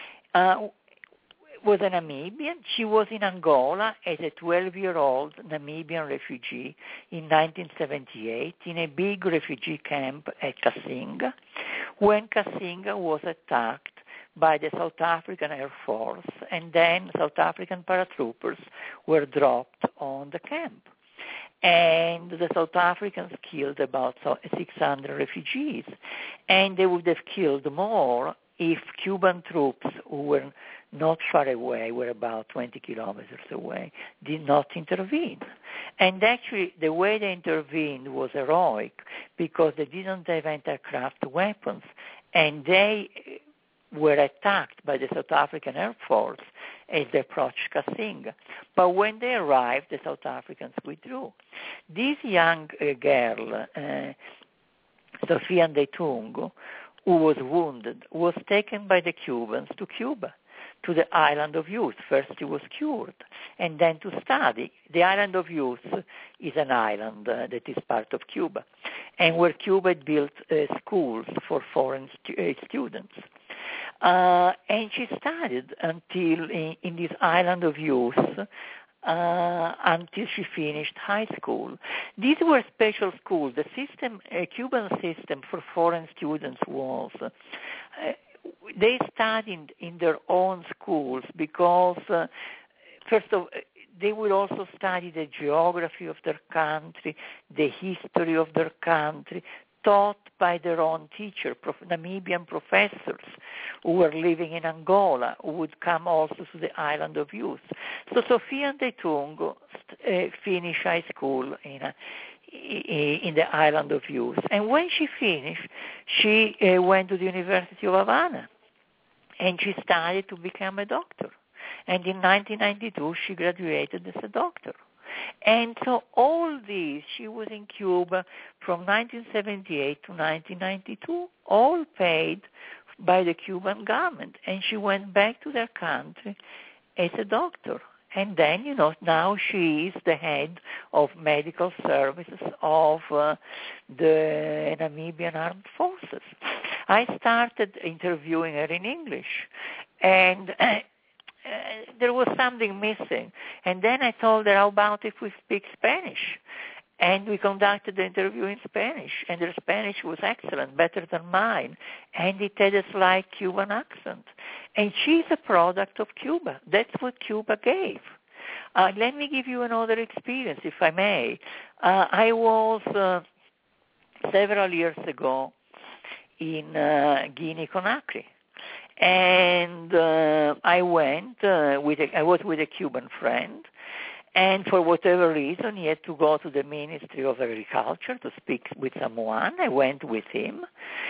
was a Namibian. She was in Angola as a 12-year-old Namibian refugee in 1978 in a big refugee camp at Cassinga, when Cassinga was attacked by the South African Air Force, and then South African paratroopers were dropped on the camp. And the South Africans killed about 600 refugees, and they would have killed more if Cuban troops, who were not far away, were about 20 kilometers away, did not intervene. And actually, the way they intervened was heroic, because they didn't have anti-aircraft weapons, and they were attacked by the South African Air Force as they approached Cassinga. But when they arrived, the South Africans withdrew. This young girl, Sofia Ndeitungo, who was wounded, was taken by the Cubans to Cuba, to the Island of Youth. First he was cured, and then to study. The Island of Youth is an island that is part of Cuba, and where Cuba built schools for foreign students. And she studied until in this Island of Youth until she finished high school. These were special schools. The system, Cuban system for foreign students was they studied in their own schools because first of they would also study the geography of their country, the history of their country, taught by their own teacher, Namibian professors who were living in Angola, who would come also to the Island of Youth. So Sofia Ndetungo finished high school in the Island of Youth. And when she finished, she went to the University of Havana, and she studied to become a doctor. And in 1992, she graduated as a doctor. And so all this, she was in Cuba from 1978 to 1992, all paid by the Cuban government. And she went back to their country as a doctor. And then, now she is the head of medical services of the Namibian Armed Forces. I started interviewing her in English, and there was something missing. And then I told her, how about if we speak Spanish? And we conducted the interview in Spanish, and her Spanish was excellent, better than mine, and it had a slight Cuban accent. And she's a product of Cuba. That's what Cuba gave. Let me give you another experience, if I may. I was several years ago in Guinea-Conakry. And I was with a Cuban friend, and for whatever reason, he had to go to the Ministry of Agriculture to speak with someone. I went with him,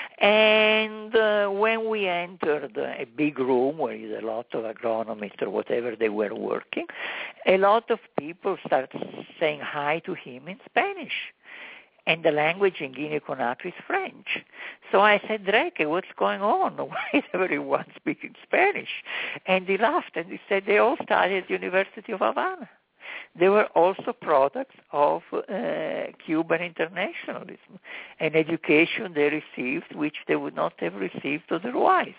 and when we entered a big room where is a lot of agronomists or whatever they were working, a lot of people started saying hi to him in Spanish. And the language in Guinea-Conakry is French. So I said, Drake, what's going on? Why is everyone speaking Spanish? And he laughed and he said they all studied at the University of Havana. They were also products of Cuban internationalism, an education they received which they would not have received otherwise.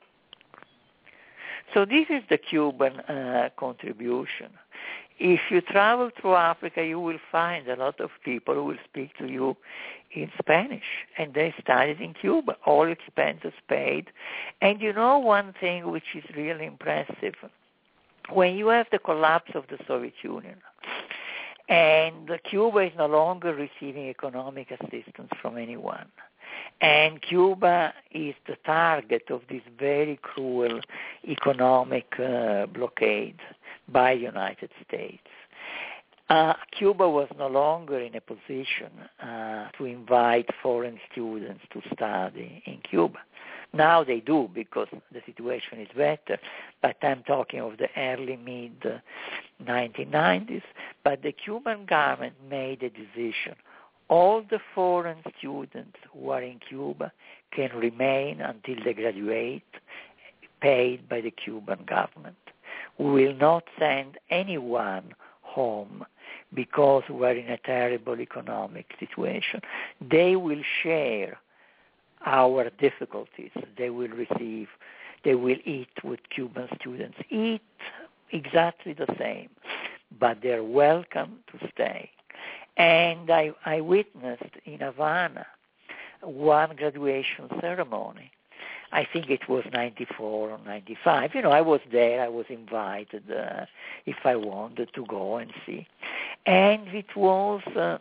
So this is the Cuban contribution. If you travel through Africa, you will find a lot of people who will speak to you in Spanish, and they studied in Cuba, all expenses paid. And one thing which is really impressive, when you have the collapse of the Soviet Union, and Cuba is no longer receiving economic assistance from anyone, and Cuba is the target of this very cruel economic blockade by the United States. Cuba was no longer in a position to invite foreign students to study in Cuba. Now they do because the situation is better, but I'm talking of the early, mid-1990s. But the Cuban government made a decision. All the foreign students who are in Cuba can remain until they graduate, paid by the Cuban government. We will not send anyone home because we are in a terrible economic situation. They will share our difficulties. They will eat what Cuban students eat, exactly the same, but they're welcome to stay. And I witnessed in Havana one graduation ceremony. I think it was 94 or 95. I was there. I was invited if I wanted to go and see. And it was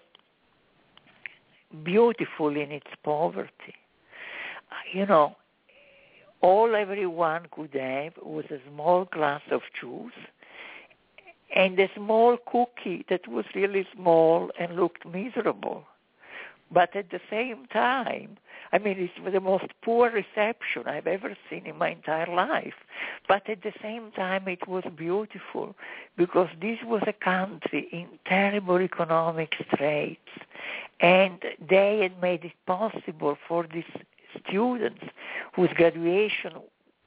beautiful in its poverty. All everyone could have was a small glass of juice and a small cookie that was really small and looked miserable. But at the same time, it was the most poor reception I've ever seen in my entire life. But at the same time, it was beautiful because this was a country in terrible economic straits. And they had made it possible for these students whose graduation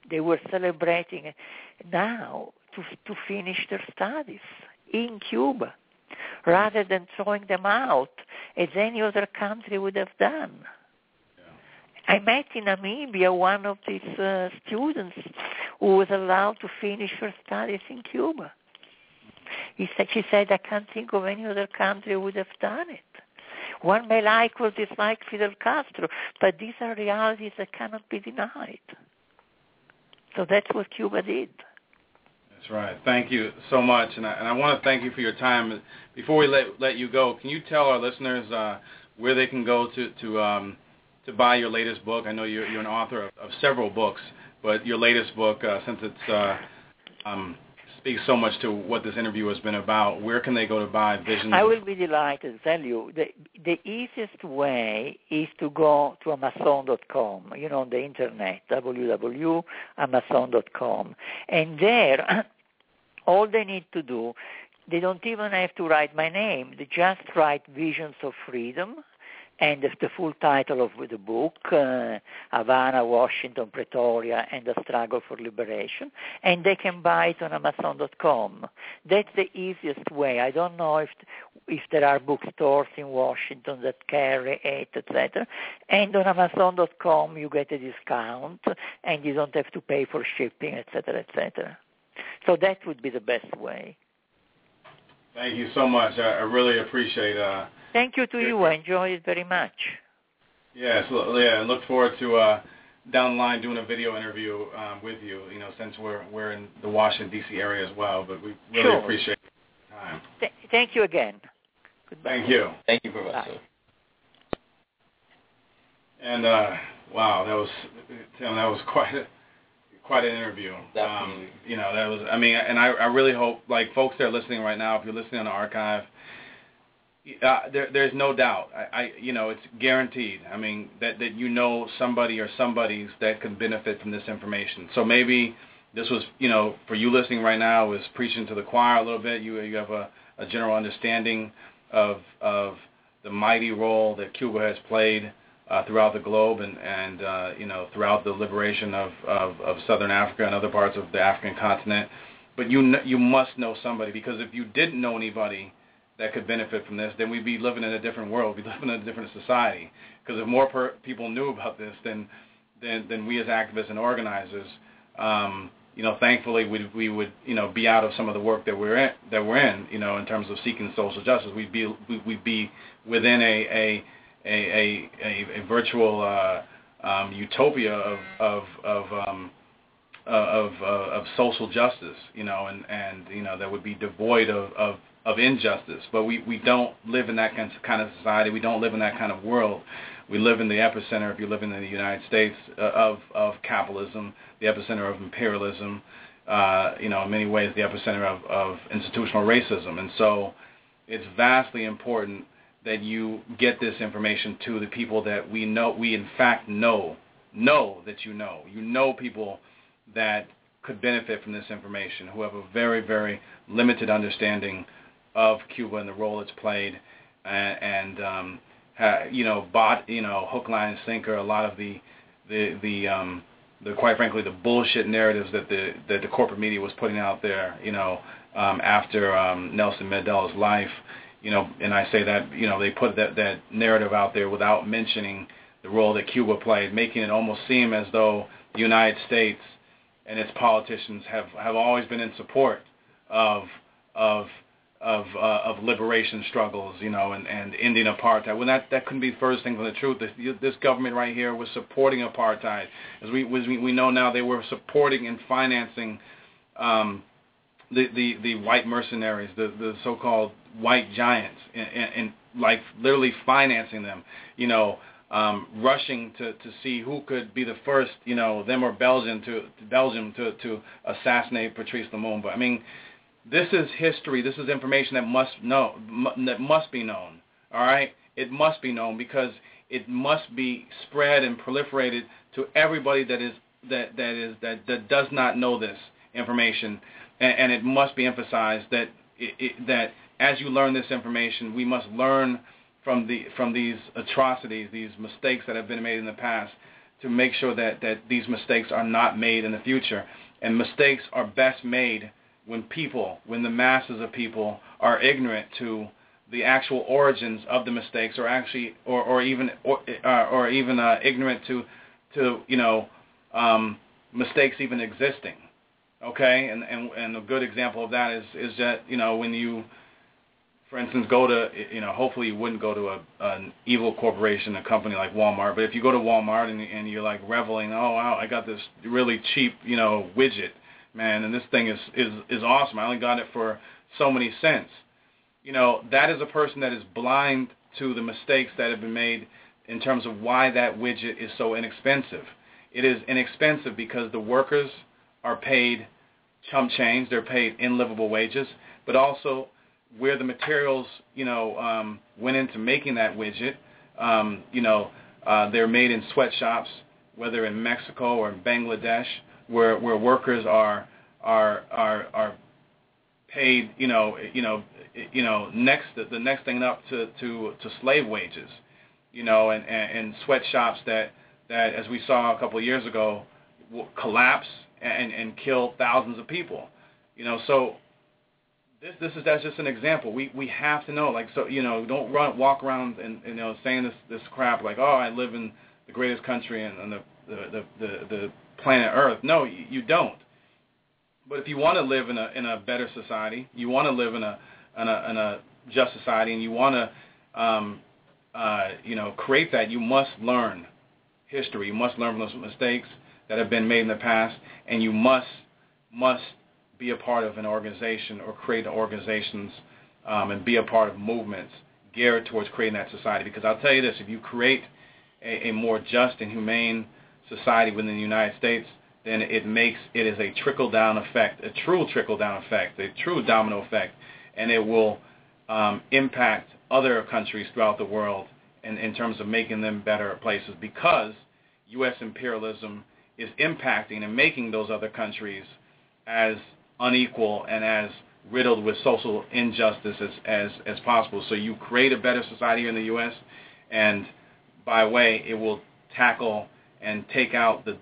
They were celebrating now to finish their studies in Cuba, rather than throwing them out as any other country would have done. Yeah. I met in Namibia one of these students who was allowed to finish her studies in Cuba. She said, I can't think of any other country who would have done it. One may like or dislike Fidel Castro, but these are realities that cannot be denied. So that's what Cuba did. That's right. Thank you so much, and I want to thank you for your time. Before we let you go, can you tell our listeners where they can go to buy your latest book? I know you're an author of several books, but your latest book, since it's speaks so much to what this interview has been about, where can they go to buy Visions? I will be delighted to tell you. The easiest way is to go to Amazon.com, on the internet, www.amazon.com. And there, all they need to do, they don't even have to write my name. They just write Visions of Freedom, and the full title of the book, Havana, Washington, Pretoria, and the Struggle for Liberation, and they can buy it on Amazon.com. That's the easiest way. I don't know if there are bookstores in Washington that carry it, etc. And on Amazon.com you get a discount, and you don't have to pay for shipping, etc., etc. So that would be the best way. Thank you so much. I really appreciate Thank you to you. I enjoy it very much. Yes, I look forward to down the line doing a video interview with you. Since we're in the Washington D.C. area as well, but we really appreciate your time. Thank you again. Goodbye. Thank you. Thank you very much. And wow, that was quite an interview. Definitely. That was. And I really hope, like, folks that are listening right now, if you're listening on the archive. There's no doubt. It's guaranteed. That somebody or somebody's that could benefit from this information. So maybe this was, for you listening right now, was preaching to the choir a little bit. You have a general understanding of the mighty role that Cuba has played throughout the globe and throughout the liberation of Southern Africa and other parts of the African continent. But you must know somebody, because if you didn't know anybody that could benefit from this, then we'd be living in a different world. We'd be living in a different society. Because if more people knew about this, then we as activists and organizers, thankfully we would be out of some of the work that we're in, in terms of seeking social justice. We'd be within a virtual utopia of social justice, and that would be devoid of injustice. But we don't live in that kind of society. We don't live in that kind of world. We live in the epicenter, if you live in the United States, of capitalism, the epicenter of imperialism, in many ways the epicenter of institutional racism. And so it's vastly important that you get this information to the people that we in fact know that you know people that could benefit from this information, who have a very, very limited understanding of Cuba and the role it's played, and hook, line, and sinker a lot of the quite frankly the bullshit narratives that the corporate media was putting out there, after Nelson Mandela's life, and I say that they put that narrative out there without mentioning the role that Cuba played, making it almost seem as though the United States and its politicians have always been in support of liberation struggles, and ending apartheid. Well, that couldn't be the first thing from the truth. This government right here was supporting apartheid. As we know now, they were supporting and financing the white mercenaries, the so-called white giants, and like literally financing them, rushing to see who could be the first, them or Belgium to assassinate Patrice Lumumba. This is history. This is information that must be known. All right, it must be known, because it must be spread and proliferated to everybody that does not know this information, and it must be emphasized that that as you learn this information, we must learn from these atrocities, these mistakes that have been made in the past, make sure that these mistakes are not made in the future. And mistakes are best made when the masses of people are ignorant to the actual origins of the mistakes, or even ignorant to mistakes even existing. Okay, and a good example of that is that when you, for instance, go to hopefully you wouldn't go to an evil corporation, a company like Walmart, but if you go to Walmart and you're like reveling, oh wow, I got this really cheap widget, man, and this thing is awesome. I only got it for so many cents. That is a person that is blind to the mistakes that have been made in terms of why that widget is so inexpensive. It is inexpensive because the workers are paid chump change, they're paid unlivable wages, but also where the materials, went into making that widget, they're made in sweatshops, whether in Mexico or in Bangladesh, where workers are paid, the next thing up to slave wages, and sweatshops that as we saw a couple of years ago will collapse and kill thousands of people, so that's just an example. We have to know, don't walk around and saying this crap like, oh, I live in the greatest country on the planet Earth. No, you don't. But if you want to live in a better society, you want to live in a just society, and you want to create that, you must learn history. You must learn from those mistakes that have been made in the past, and you must be a part of an organization or create organizations and be a part of movements geared towards creating that society. Because I'll tell you this, if you create a more just and humane society within the United States, then it is a trickle-down effect, a true trickle-down effect, a true domino effect, and it will impact other countries throughout the world in terms of making them better places, because U.S. imperialism is impacting and making those other countries as unequal and as riddled with social injustice as possible. So you create a better society here in the U.S., and by way, it will tackle and take out the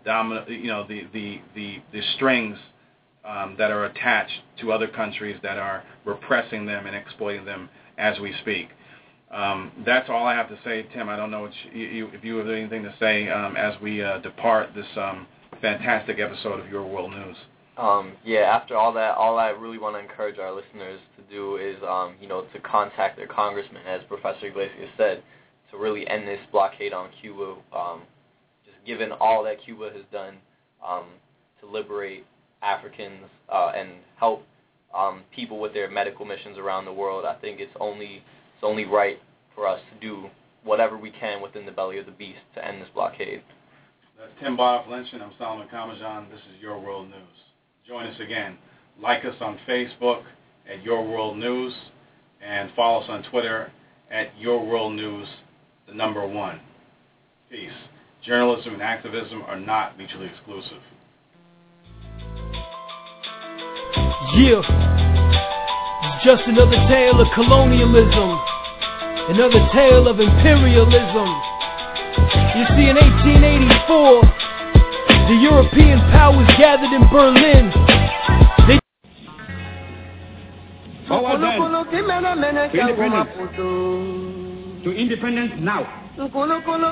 the strings that are attached to other countries that are repressing them and exploiting them as we speak. That's all I have to say, Tim. I don't know if you have anything to say as we depart this fantastic episode of Your World News. After all that, all I really want to encourage our listeners to do is, to contact their congressman, as Professor Iglesias said, to really end this blockade on Cuba, just given all that Cuba has done to liberate Africans and help people with their medical missions around the world. I think it's only right for us to do whatever we can within the belly of the beast to end this blockade. That's Tim Boniflension. I'm Solomon Kamajan. This is Your World News. Join us again. Like us on Facebook at Your World News, and follow us on Twitter at Your World News, the number 1. Peace. Journalism and activism are not mutually exclusive. Yeah. Just another tale of colonialism, another tale of imperialism. You see, in 1884, the European powers gathered in Berlin. Forward then. To independence now. Tomorrow,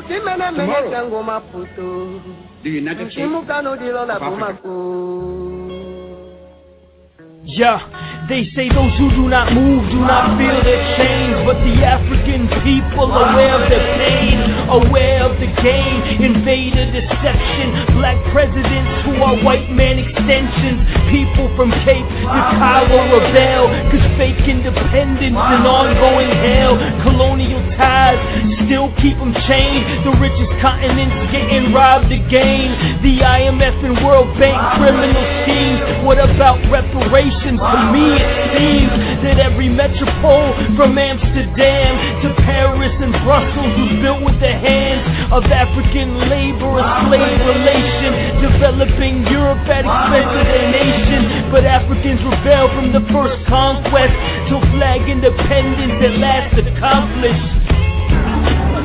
the United States of Africa. Yeah, they say those who do not move do not feel their change, but the African people, aware of their pain, aware of the game, invader deception, black presidents who are white man extensions, people from Cape to Cairo rebel, cause fake independence and ongoing hell, colonial ties still keep them chained, the richest continents getting robbed again, the IMF and World Bank criminal schemes. What about reparations? To me it seems that every metropole from Amsterdam to Paris and Brussels was built with the hands of African labor, a slave relation, developing Europe at expense of their nation. But Africans rebelled from the first conquest till flag independence at last accomplished.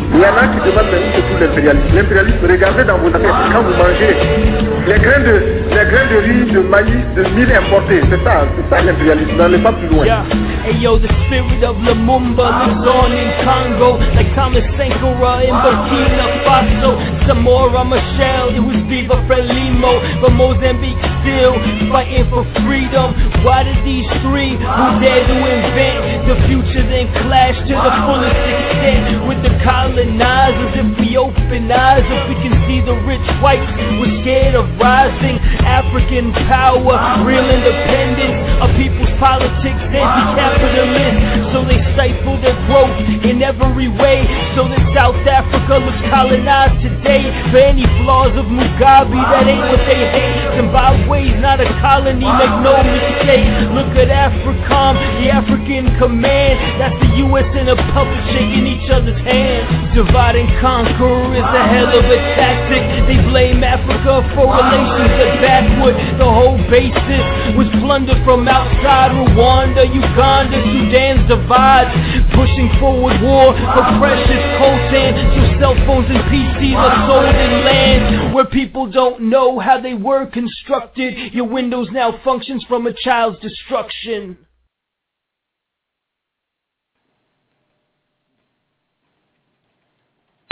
Il y en a qui demandent même surtout l'impérialisme. L'impérialisme, regardez dans vos affaires, quand vous mangez les grains de riz, de maïs, de mil importés, c'est ça l'impérialisme, n'allez pas plus loin. Yeah. Hey yo, the spirit of Lumumba lives on in Congo, like Thomas Sankara in Burkina Faso. Zamora Machel, it was Viva Frelimo, but Mozambique still fighting for freedom. Why did these three who dare to invent the future then clash to the fullest extent with the colonizers? If we open eyes, if we can see the rich whites, we're scared of rising African power, real independence, a people's politics, anti-capitalist. So they stifle their growth in every way, so that South Africa looks colonized today. For any flaws of Mugabe, that ain't what they hate. Zimbabwe's not a colony, make no mistake. Look at AFRICOM, the African command, that's the US and a puppet shaking each other's hands. Divide and conquer is a hell of a tactic. They blame Africa for relations that backward. The whole basis was plundered from outside Rwanda, Uganda, Sudan's divides, pushing forward war for precious coltan. So cell phones and PCs are sold in lands where people don't know how they were constructed. Your Windows now functions from a child's destruction.